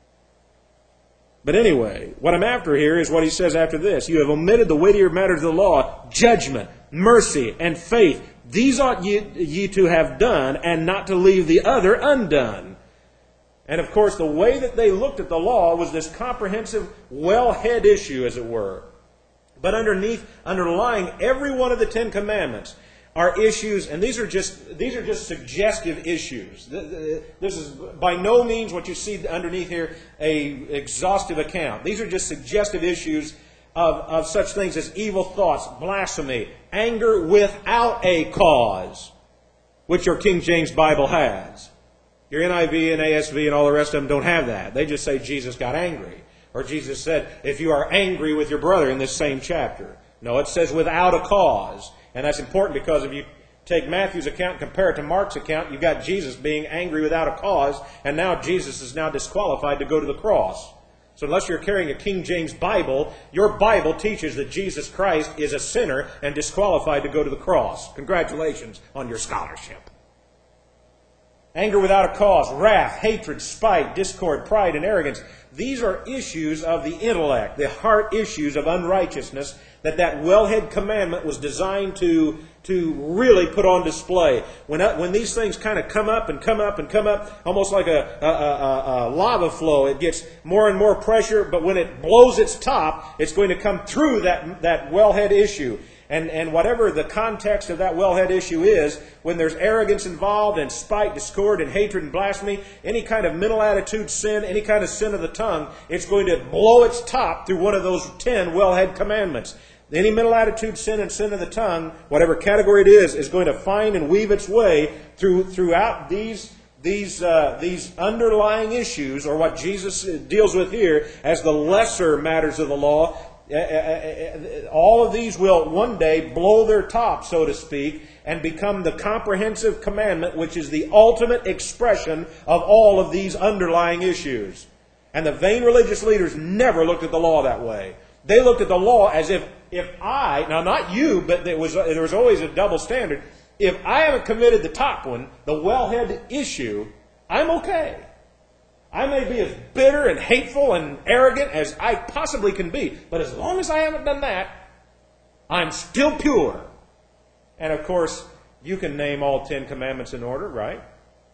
But anyway, what I'm after here is what he says after this. You have omitted the weightier matters of the law, judgment, mercy, and faith. These ought ye to have done, and not to leave the other undone. And of course, the way that they looked at the law was this comprehensive wellhead issue, as it were. But underlying every one of the 10 commandments are issues, and these are just suggestive issues. This is by no means what you see underneath here, a exhaustive account. These are just suggestive issues of such things as evil thoughts, blasphemy, anger without a cause, which your King James Bible has. Your NIV and ASV and all the rest of them don't have that. They just say Jesus got angry. Or Jesus said, if you are angry with your brother in this same chapter. No, it says without a cause. And that's important because if you take Matthew's account and compare it to Mark's account, you've got Jesus being angry without a cause, and now Jesus is now disqualified to go to the cross. So unless you're carrying a King James Bible, your Bible teaches that Jesus Christ is a sinner and disqualified to go to the cross. Congratulations on your scholarship. Anger without a cause, wrath, hatred, spite, discord, pride, and arrogance. These are issues of the intellect, the heart issues of unrighteousness that wellhead commandment was designed to really put on display. When these things kind of come up and come up and come up, almost like a lava flow, it gets more and more pressure, but when it blows its top, it's going to come through that wellhead issue. And whatever the context of that wellhead issue is, when there's arrogance involved and spite, discord, and hatred and blasphemy, any kind of mental attitude sin, any kind of sin of the tongue, it's going to blow its top through one of those 10 wellhead commandments. Any mental attitude sin and sin of the tongue, whatever category it is going to find and weave its way throughout these underlying issues, or what Jesus deals with here as the lesser matters of the law. All of these will one day blow their top, so to speak, and become the comprehensive commandment, which is the ultimate expression of all of these underlying issues. And the vain religious leaders never looked at the law that way. They looked at the law as if now not you, but there was always a double standard. if I haven't committed the top one, the wellhead issue, I'm okay. I may be as bitter and hateful and arrogant as I possibly can be, but as long as I haven't done that, I'm still pure. And of course, you can name all 10 commandments in order, right?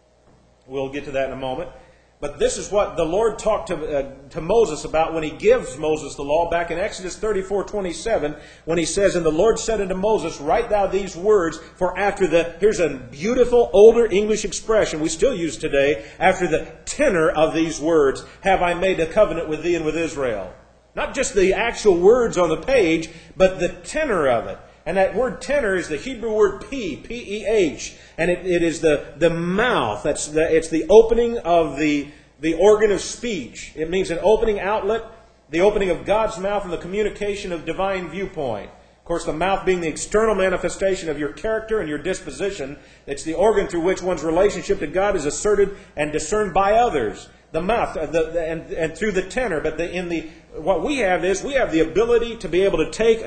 We'll get to that in a moment. But this is what the Lord talked to Moses about when he gives Moses the law back in Exodus 34:27, when he says, "And the Lord said unto Moses, Write thou these words, for after the," here's a beautiful older English expression we still use today, "after the tenor of these words have I made a covenant with thee and with Israel." Not just the actual words on the page, but the tenor of it. And that word tenor is the Hebrew word P-E-H. And it is the mouth. It's the opening of the organ of speech. It means an opening outlet, the opening of God's mouth and the communication of divine viewpoint. Of course, the mouth being the external manifestation of your character and your disposition. It's the organ through which one's relationship to God is asserted and discerned by others. The mouth, and through the tenor. But what we have is we have the ability to be able to take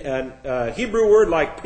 a Hebrew word like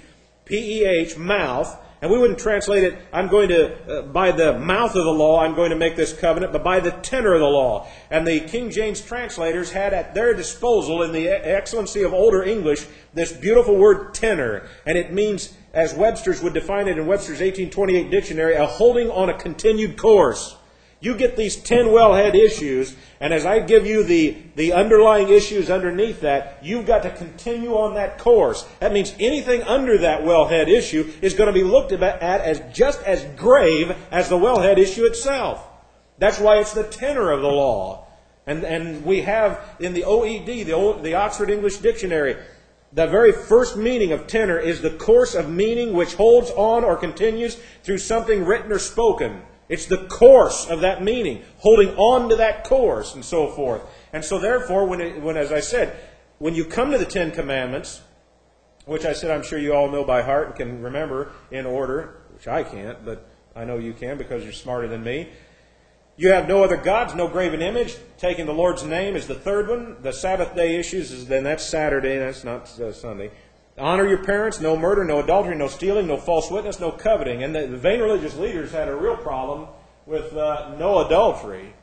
P-E-H, mouth, and we wouldn't translate it, I'm going to, by the mouth of the law, I'm going to make this covenant, but by the tenor of the law. And the King James translators had at their disposal, in the excellency of older English, this beautiful word tenor. And it means, as Webster's would define it in Webster's 1828 dictionary, a holding on a continued course. You get these 10 wellhead issues, and as I give you the underlying issues underneath that, you've got to continue on that course. That means anything under that wellhead issue is going to be looked at as just as grave as the wellhead issue itself. That's why it's the tenor of the law. And we have in the OED, the Oxford English Dictionary, the very first meaning of tenor is the course of meaning which holds on or continues through something written or spoken. It's the course of that meaning, holding on to that course and so forth. And so therefore, when as I said, when you come to the 10 Commandments, which I said I'm sure you all know by heart and can remember in order, which I can't, but I know you can because you're smarter than me. You have no other gods, no graven image. Taking the Lord's name is the third one. The Sabbath day issues, then that's Saturday, that's not Sunday. Honor your parents, no murder, no adultery, no stealing, no false witness, no coveting. And the vain religious leaders had a real problem with no adultery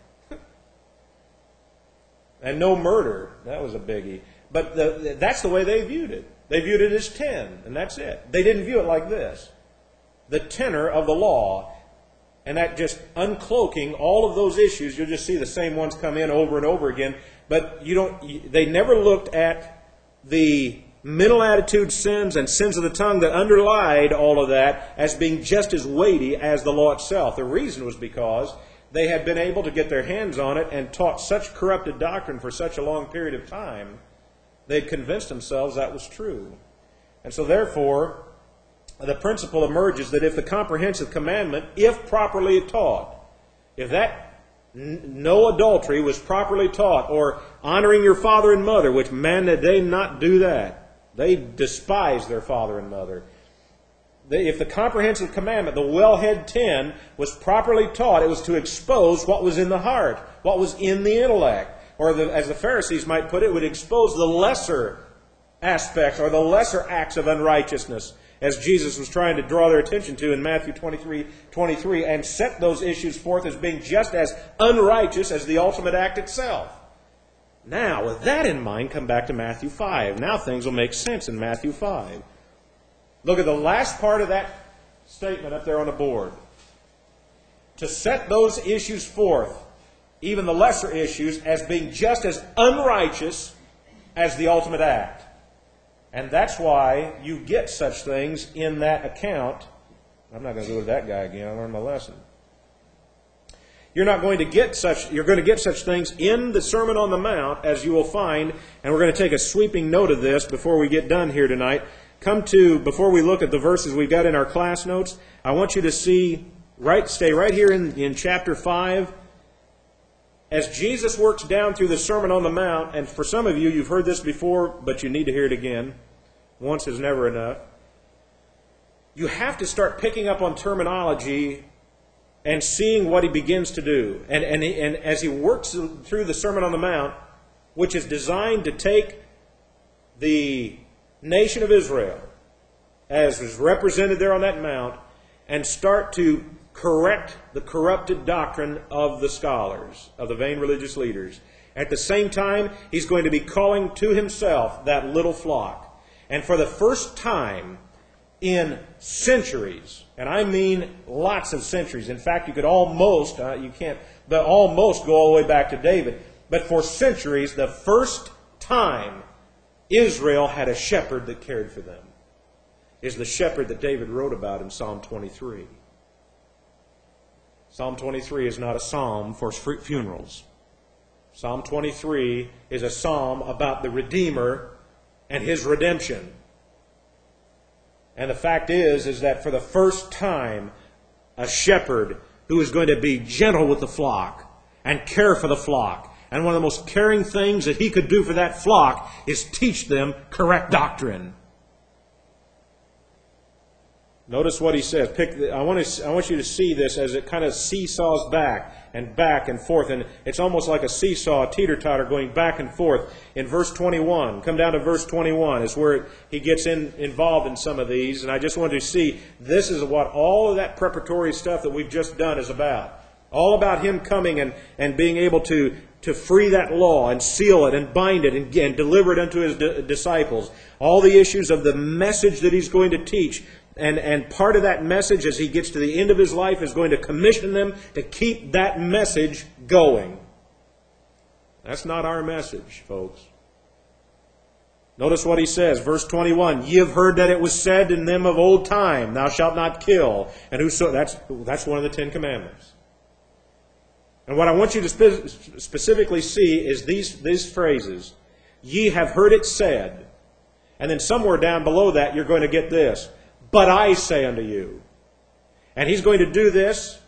and no murder. That was a biggie. But that's the way they viewed it. They viewed it as 10, and that's it. They didn't view it like this. The tenor of the law, and that just uncloaking all of those issues, you'll just see the same ones come in over and over again. But they never looked at the mental attitude sins and sins of the tongue that underlied all of that as being just as weighty as the law itself. The reason was because they had been able to get their hands on it and taught such corrupted doctrine for such a long period of time, they'd convinced themselves that was true. And so therefore, the principle emerges that if the comprehensive commandment, if properly taught, if that no adultery was properly taught, or honoring your father and mother, which man, did they not do that. They despised their father and mother. If the comprehensive commandment, the wellhead 10, was properly taught, it was to expose what was in the heart, what was in the intellect. Or as the Pharisees might put it, would expose the lesser aspects or the lesser acts of unrighteousness, as Jesus was trying to draw their attention to in Matthew 23, and set those issues forth as being just as unrighteous as the ultimate act itself. Now, with that in mind, come back to Matthew 5. Now things will make sense in Matthew 5. Look at the last part of that statement up there on the board. To set those issues forth, even the lesser issues, as being just as unrighteous as the ultimate act. And that's why you get such things in that account. I'm not going to go to that guy again. I learned my lesson. You're going to get such things in the Sermon on the Mount, as you will find, and we're going to take a sweeping note of this before we get done here tonight. Before we look at the verses we've got in our class notes, I want you to stay right here in chapter 5. As Jesus works down through the Sermon on the Mount, and for some of you, you've heard this before, but you need to hear it again. Once is never enough. You have to start picking up on terminology and seeing what he begins to do. And as he works through the Sermon on the Mount, which is designed to take the nation of Israel as is represented there on that mount, and start to correct the corrupted doctrine of the scholars, of the vain religious leaders. At the same time, he's going to be calling to himself that little flock. And for the first time in centuries, and I mean lots of centuries. In fact, you could almost, almost go all the way back to David. But for centuries, the first time Israel had a shepherd that cared for them is the shepherd that David wrote about in Psalm 23. Psalm 23 is not a psalm for funerals. Psalm 23 is a psalm about the Redeemer and his redemption. And the fact is that for the first time, a shepherd who is going to be gentle with the flock and care for the flock. And one of the most caring things that he could do for that flock is teach them correct doctrine. Notice what he says. I want you to see this as it kind of seesaws back and forth. And it's almost like a seesaw, a teeter-totter going back and forth. In verse 21, come down to verse 21 is where he gets involved in some of these. And I just want you to see this is what all of that preparatory stuff that we've just done is about. All about him coming and being able to free that law and seal it and bind it and deliver it unto his disciples. All the issues of the message that he's going to teach. And part of that message as he gets to the end of his life is going to commission them to keep that message going. That's not our message, folks. Notice what he says, verse 21. Ye have heard that it was said in them of old time, thou shalt not kill. And that's one of the 10 Commandments. And what I want you to specifically see is these phrases. Ye have heard it said. And then somewhere down below that you're going to get this. But I say unto you. And he's going to do this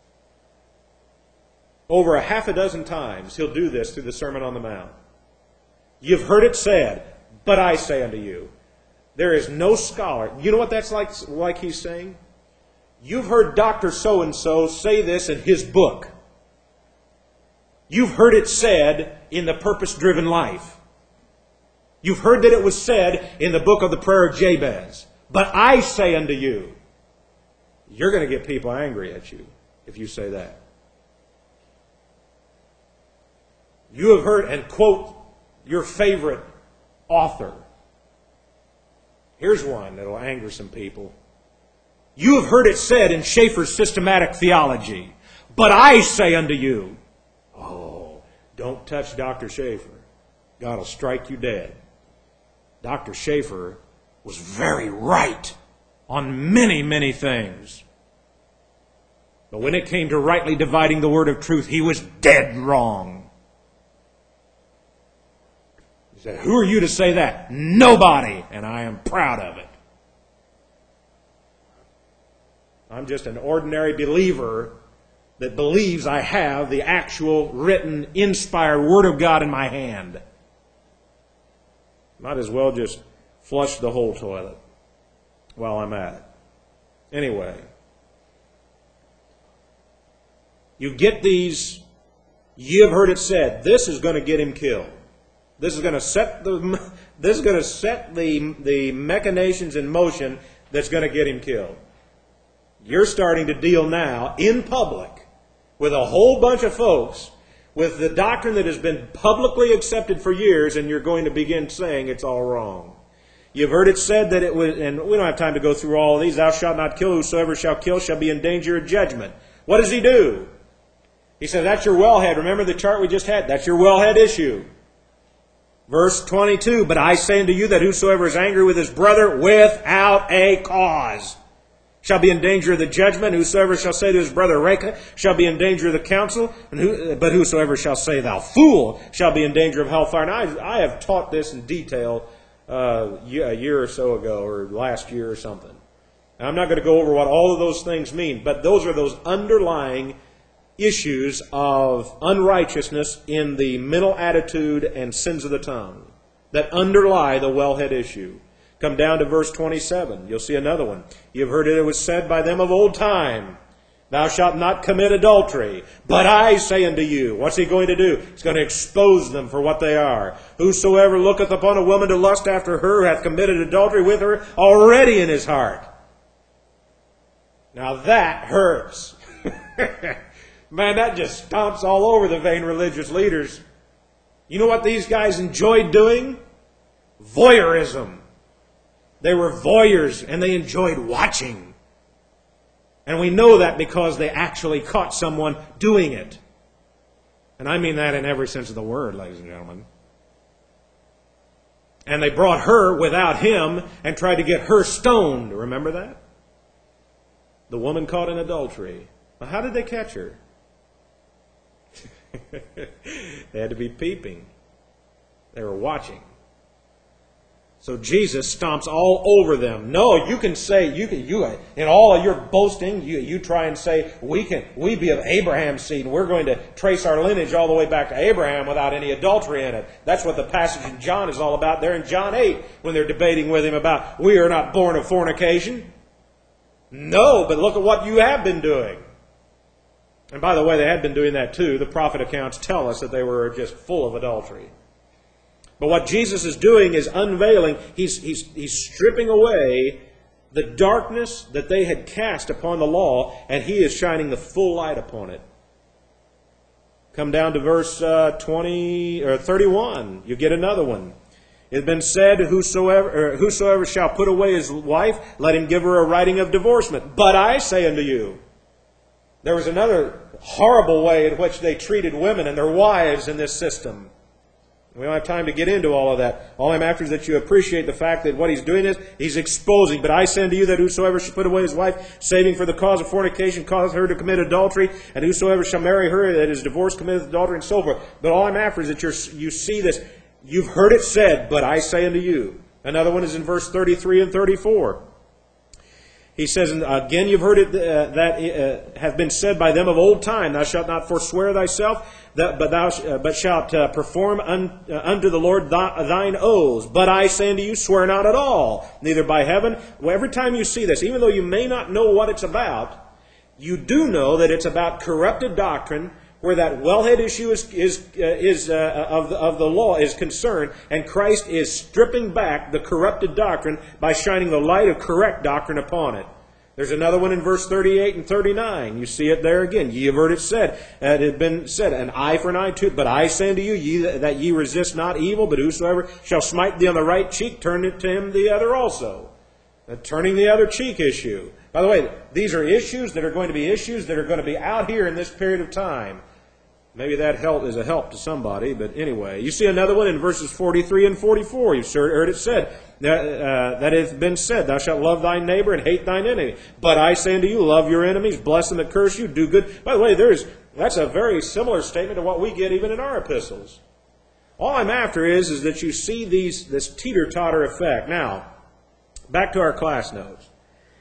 over a half a dozen times. He'll do this through the Sermon on the Mount. You've heard it said, but I say unto you. There is no scholar. You know what that's like he's saying? You've heard Dr. So-and-so say this in his book. You've heard it said in the Purpose-Driven Life. You've heard that it was said in the book of the Prayer of Jabez. But I say unto you, you're going to get people angry at you if you say that. You have heard, and quote your favorite author. Here's one that will anger some people. You have heard it said in Schaeffer's Systematic Theology, but I say unto you, oh, don't touch Dr. Schaeffer. God will strike you dead. Dr. Schaeffer was very right on many, many things. But when it came to rightly dividing the word of truth, he was dead wrong. He said, who are you to say that? Nobody, and I am proud of it. I'm just an ordinary believer that believes I have the actual written, inspired Word of God in my hand. Might as well just flush the whole toilet while I'm at it. Anyway, you get these, you have heard it said, this is going to get him killed. This is going to set the machinations in motion that's going to get him killed. You're starting to deal now in public with a whole bunch of folks with the doctrine that has been publicly accepted for years, and you're going to begin saying it's all wrong. You've heard it said that it was, and we don't have time to go through all of these, thou shalt not kill, whosoever shall kill shall be in danger of judgment. What does he do? He says, that's your wellhead. Remember the chart we just had? That's your wellhead issue. Verse 22, but I say unto you that whosoever is angry with his brother without a cause shall be in danger of the judgment. Whosoever shall say to his brother, Reka, shall be in danger of the council. But whosoever shall say, thou fool, shall be in danger of hellfire. And I have taught this in detail a year or so ago, or last year or something. And I'm not going to go over what all of those things mean, but those are those underlying issues of unrighteousness in the mental attitude and sins of the tongue that underlie the wellhead issue. Come down to verse 27. You'll see another one. You have heard it was said by them of old time, Thou shalt not commit adultery. But I say unto you, what's he going to do? He's going to expose them for what they are. Whosoever looketh upon a woman to lust after her hath committed adultery with her already in his heart. Now that hurts. Man, that just stomps all over the vain religious leaders. You know what these guys enjoyed doing? Voyeurism. They were voyeurs and they enjoyed watching. And we know that because they actually caught someone doing it. And I mean that in every sense of the word, ladies and gentlemen. And they brought her without him and tried to get her stoned. Remember that? The woman caught in adultery. Well, how did they catch her? They had to be peeping. They were watching. So Jesus stomps all over them. No, you can say, you in all of your boasting, you try and say, we be of Abraham's seed, and we're going to trace our lineage all the way back to Abraham without any adultery in it. That's what the passage in John is all about there in John 8, when they're debating with him about, we are not born of fornication. No, but look at what you have been doing. And by the way, they had been doing that too. The prophet accounts tell us that they were just full of adultery. But what Jesus is doing is unveiling, he's stripping away the darkness that they had cast upon the law, and he is shining the full light upon it. Come down to verse 31. You get another one. It has been said, whosoever shall put away his wife, let him give her a writing of divorcement. But I say unto you, there was another horrible way in which they treated women and their wives in this system. We don't have time to get into all of that. All I'm after is that you appreciate the fact that what he's doing is he's exposing. But I say unto you that whosoever shall put away his wife, saving for the cause of fornication, causeth her to commit adultery, and whosoever shall marry her that is divorced committeth adultery, and so forth. But all I'm after is that you see this. You've heard it said, but I say unto you. Another one is in verse 33 and 34. He says, again, you've heard it that have been said by them of old time, thou shalt not forswear thyself, but shalt perform unto the Lord thine oaths. But I say unto you, swear not at all, neither by heaven. Well, every time you see this, even though you may not know what it's about, you do know that it's about corrupted doctrine, where that wellhead issue of the law is concerned, and Christ is stripping back the corrupted doctrine by shining the light of correct doctrine upon it. There's another one in verse 38 and 39. You see it there again. Ye have heard it said, it had been said, an eye for an eye tooth. But I say unto you, that ye resist not evil, but whosoever shall smite thee on the right cheek, turn it to him the other also. Turning the other cheek issue. By the way, these are issues that are going to be out here in this period of time. Maybe that help is a help to somebody, but anyway. You see another one in verses 43 and 44. You've heard it said, that it has been said, thou shalt love thy neighbor and hate thine enemy. But I say unto you, love your enemies, bless them that curse you, do good. By the way, that's a very similar statement to what we get even in our epistles. All I'm after is that you see this teeter-totter effect. Now, back to our class notes.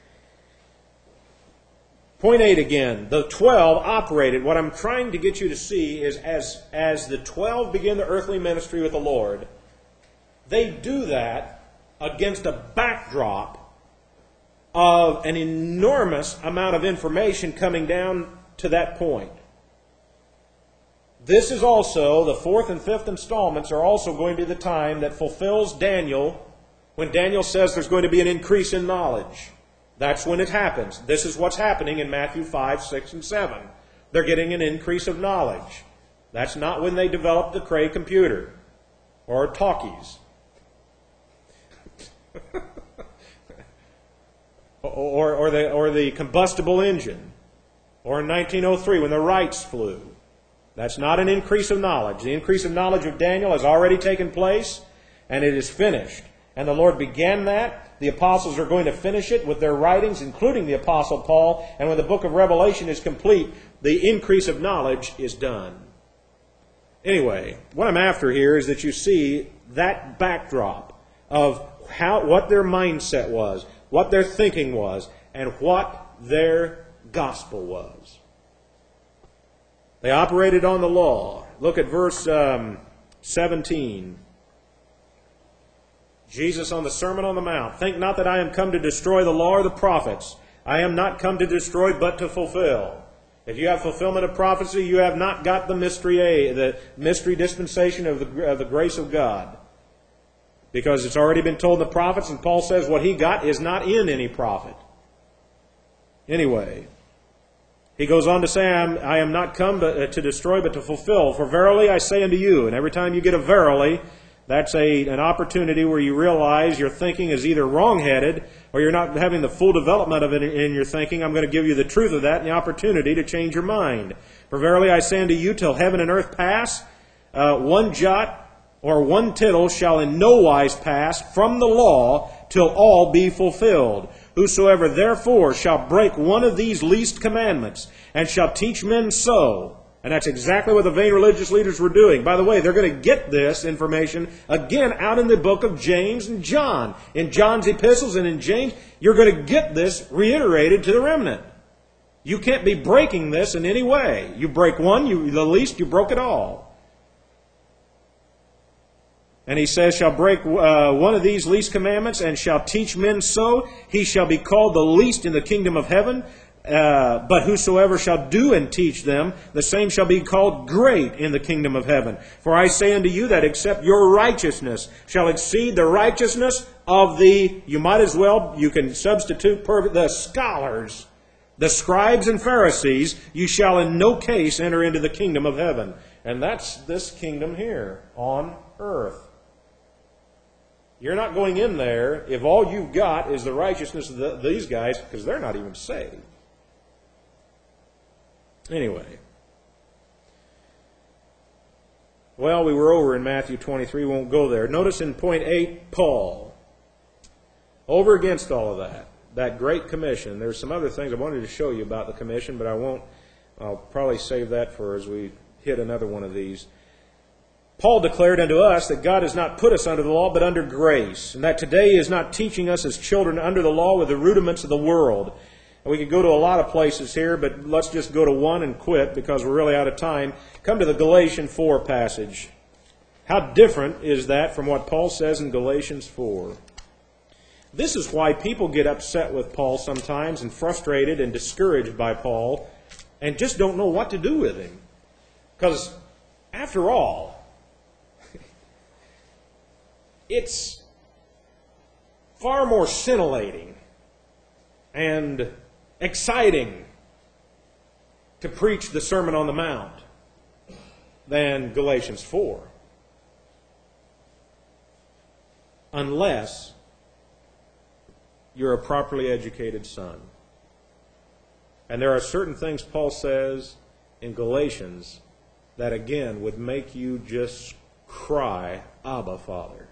Point 8 again, the 12 operated. What I'm trying to get you to see is as the 12 begin the earthly ministry with the Lord, they do that against a backdrop of an enormous amount of information coming down to that point. This is also, the fourth and fifth installments are also going to be the time that fulfills Daniel, when Daniel says there's going to be an increase in knowledge. That's when it happens. This is what's happening in Matthew 5, 6, and 7. They're getting an increase of knowledge. That's not when they developed the Cray computer or talkies. or the combustible engine. Or in 1903 when the Wrights flew. That's not an increase of knowledge. The increase of knowledge of Daniel has already taken place, and it is finished. And the Lord began that. The apostles are going to finish it with their writings, including the Apostle Paul. And when the book of Revelation is complete, the increase of knowledge is done. Anyway, what I'm after here is that you see that backdrop of what their mindset was, what their thinking was, and what their gospel was. They operated on the law. Look at verse 17. Jesus on the Sermon on the Mount. Think not that I am come to destroy the law or the prophets. I am not come to destroy, but to fulfill. If you have fulfillment of prophecy, you have not got the mystery dispensation of the grace of God. Because it's already been told in the prophets, and Paul says what he got is not in any prophet. Anyway, he goes on to say, I am not come to destroy, but to fulfill. For verily I say unto you, and every time you get a verily, that's an opportunity where you realize your thinking is either wrong-headed or you're not having the full development of it in your thinking. I'm going to give you the truth of that and the opportunity to change your mind. For verily I say unto you, till heaven and earth pass, one jot or one tittle shall in no wise pass from the law till all be fulfilled. Whosoever therefore shall break one of these least commandments and shall teach men so. And that's exactly what the vain religious leaders were doing. By the way, they're going to get this information again out in the book of James and John. In John's epistles and in James, you're going to get this reiterated to the remnant. You can't be breaking this in any way. You break one, the least, you broke it all. And he says, shall break one of these least commandments and shall teach men so, he shall be called the least in the kingdom of heaven. But whosoever shall do and teach them, the same shall be called great in the kingdom of heaven. For I say unto you that except your righteousness shall exceed the righteousness of you can substitute the scholars, the scribes and Pharisees, you shall in no case enter into the kingdom of heaven. And that's this kingdom here on earth. You're not going in there if all you've got is the righteousness of these guys, because they're not even saved. Anyway. Well, we were over in Matthew 23. We won't go there. Notice in point 8, Paul. Over against all of that great commission. There's some other things I wanted to show you about the commission, but I won't. I'll probably save that for as we hit another one of these. Paul declared unto us that God has not put us under the law, but under grace, and that today He is not teaching us as children under the law with the rudiments of the world. And we could go to a lot of places here, but let's just go to one and quit because we're really out of time. Come to the Galatians 4 passage. How different is that from what Paul says in Galatians 4? This is why people get upset with Paul sometimes and frustrated and discouraged by Paul and just don't know what to do with him. Because, after all, it's far more scintillating and exciting to preach the Sermon on the Mount than Galatians 4. Unless you're a properly educated son. And there are certain things Paul says in Galatians that, again, would make you just cry, Abba, Father.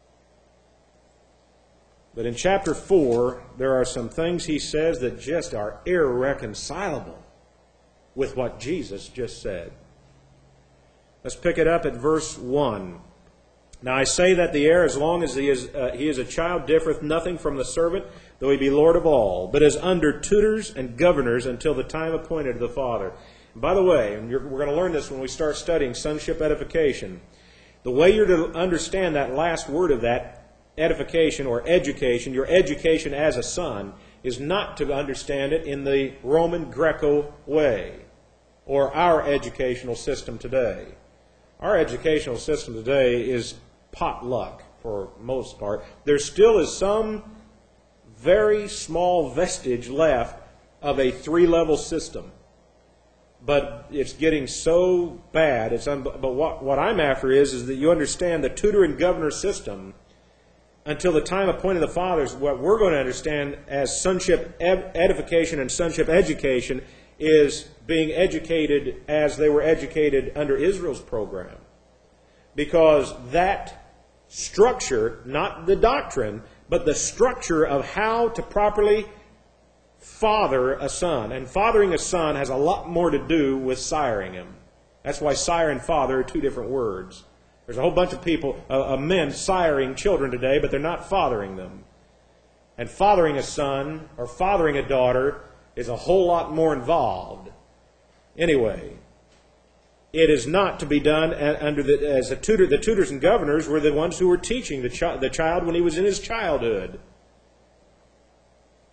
But in chapter 4, there are some things he says that just are irreconcilable with what Jesus just said. Let's pick it up at verse 1. Now I say that the heir, as long as he is a child, differeth nothing from the servant, though he be Lord of all, but is under tutors and governors until the time appointed of the Father. And by the way, and we're going to learn this when we start studying sonship edification, the way you're to understand that last word of that, edification or education, your education as a son, is not to understand it in the Roman Greco way, or our educational system today. Our educational system today is potluck for most part. There still is some very small vestige left of a three-level system. But it's getting so bad. But what I'm after is that you understand the tutor and governor system until the time appointed the fathers. What we're going to understand as sonship edification and sonship education is being educated as they were educated under Israel's program. Because that structure, not the doctrine, but the structure of how to properly father a son. And fathering a son has a lot more to do with siring him. That's why sire and father are two different words. There's a whole bunch of people, men siring children today, but they're not fathering them. And fathering a son or fathering a daughter is a whole lot more involved. Anyway, it is not to be done as a tutor. The tutors and governors were the ones who were teaching the child when he was in his childhood.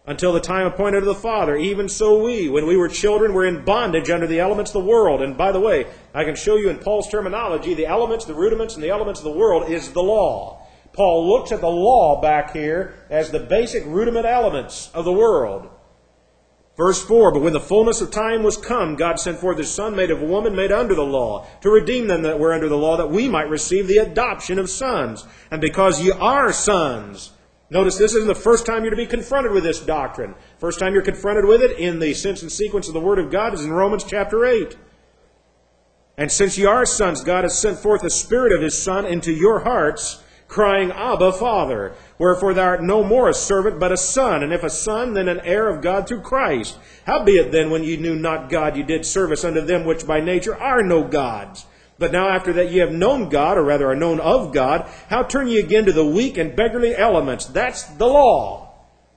until the time appointed of the Father. Even so we, when we were children, were in bondage under the elements of the world. And by the way, I can show you in Paul's terminology, the elements, the rudiments, and the elements of the world is the law. Paul looks at the law back here as the basic rudiment elements of the world. Verse 4, but when the fullness of time was come, God sent forth His Son, made of a woman, made under the law, to redeem them that were under the law, that we might receive the adoption of sons. And because ye are sons. Notice this isn't the first time you're to be confronted with this doctrine. First time you're confronted with it in the sense and sequence of the Word of God is in Romans chapter 8. And since ye are sons, God has sent forth the Spirit of His Son into your hearts, crying, Abba, Father. Wherefore thou art no more a servant, but a son. And if a son, then an heir of God through Christ. Howbeit then, when ye knew not God, ye did service unto them which by nature are no gods. But now after that ye have known God, or rather are known of God, how turn ye again to the weak and beggarly elements? That's the law.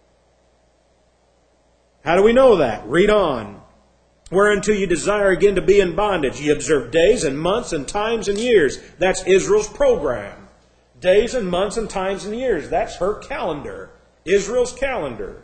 How do we know that? Read on. Whereunto ye desire again to be in bondage. Ye observe days and months and times and years. That's Israel's program. Days and months and times and years. That's her calendar. Israel's calendar.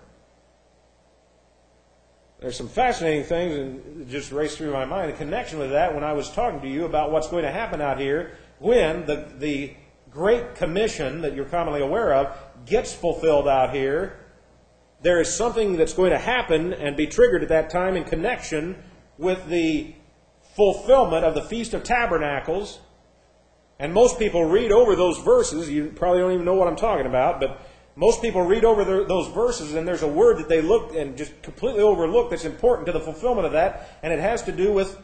There's some fascinating things that just raced through my mind in connection with that when I was talking to you about what's going to happen out here when the Great Commission that you're commonly aware of gets fulfilled out here. There is something that's going to happen and be triggered at that time in connection with the fulfillment of the Feast of Tabernacles. And most people read over those verses. You probably don't even know what I'm talking about, but most people read over those verses, and there's a word that they look and just completely overlook that's important to the fulfillment of that, and it has to do with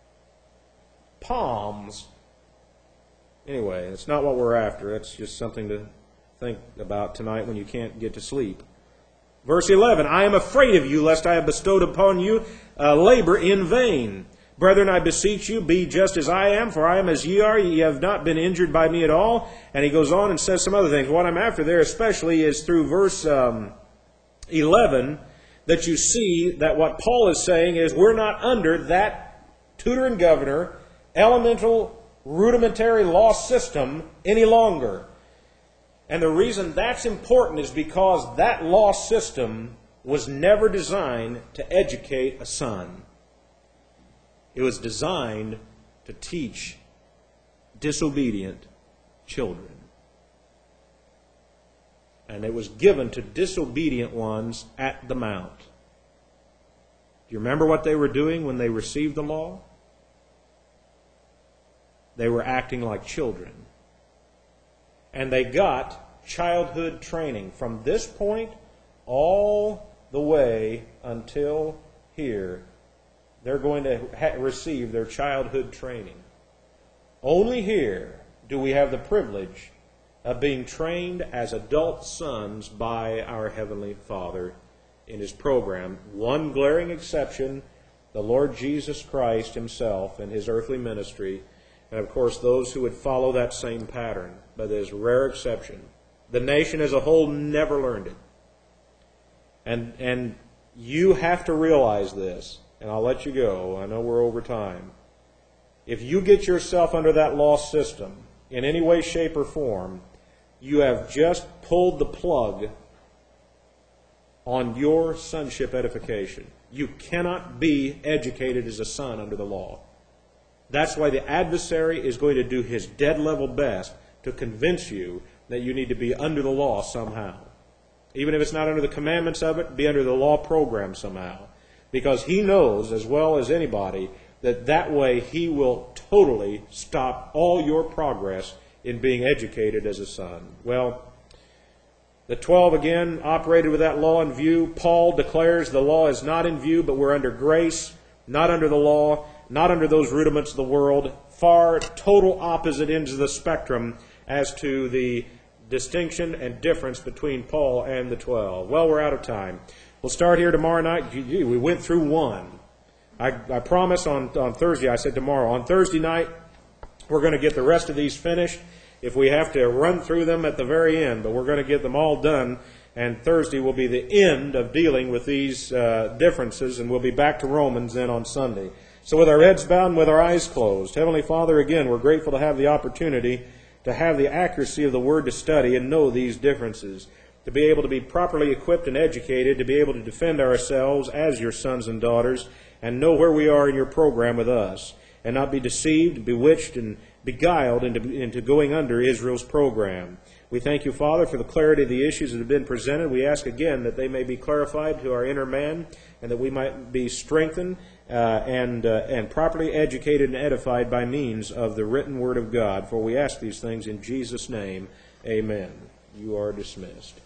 palms. Anyway, it's not what we're after. It's just something to think about tonight when you can't get to sleep. Verse 11, I am afraid of you, lest I have bestowed upon you labor in vain. Brethren, I beseech you, be just as I am, for I am as ye are. Ye have not been injured by me at all. And he goes on and says some other things. What I'm after there especially is through verse 11, that you see that what Paul is saying is we're not under that tutor and governor, elemental, rudimentary law system any longer. And the reason that's important is because that law system was never designed to educate a son. It was designed to teach disobedient children. And it was given to disobedient ones at the Mount. Do you remember what they were doing when they received the law? They were acting like children. And they got childhood training from this point all the way until here. They're going to receive their childhood training. Only here do we have the privilege of being trained as adult sons by our Heavenly Father in His program. One glaring exception, the Lord Jesus Christ Himself and His earthly ministry, and of course those who would follow that same pattern. But there's a rare exception. The nation as a whole never learned it. And you have to realize this. And I'll let you go. I know we're over time. If you get yourself under that law system in any way, shape, or form, you have just pulled the plug on your sonship edification. You cannot be educated as a son under the law. That's why the adversary is going to do his dead level best to convince you that you need to be under the law somehow. Even if it's not under the commandments of it, be under the law program somehow. Because he knows, as well as anybody, that way he will totally stop all your progress in being educated as a son. Well, the 12 again operated with that law in view. Paul declares the law is not in view, but we're under grace, not under the law, not under those rudiments of the world. Far total opposite ends of the spectrum as to the distinction and difference between Paul and the 12. Well, we're out of time. We'll start here tomorrow night. We went through one. I promise on Thursday, I said tomorrow. On Thursday night, we're going to get the rest of these finished. If we have to run through them at the very end, but we're going to get them all done. And Thursday will be the end of dealing with these differences, and we'll be back to Romans then on Sunday. So with our heads bowed and with our eyes closed, Heavenly Father, again, we're grateful to have the opportunity to have the accuracy of the Word to study and know these differences. to be able to be properly equipped and educated, to be able to defend ourselves as your sons and daughters, and know where we are in your program with us, and not be deceived, bewitched, and beguiled into going under Israel's program. We thank you, Father, for the clarity of the issues that have been presented. We ask again that they may be clarified to our inner man, and that we might be strengthened and properly educated and edified by means of the written Word of God. For we ask these things in Jesus' name. Amen. You are dismissed.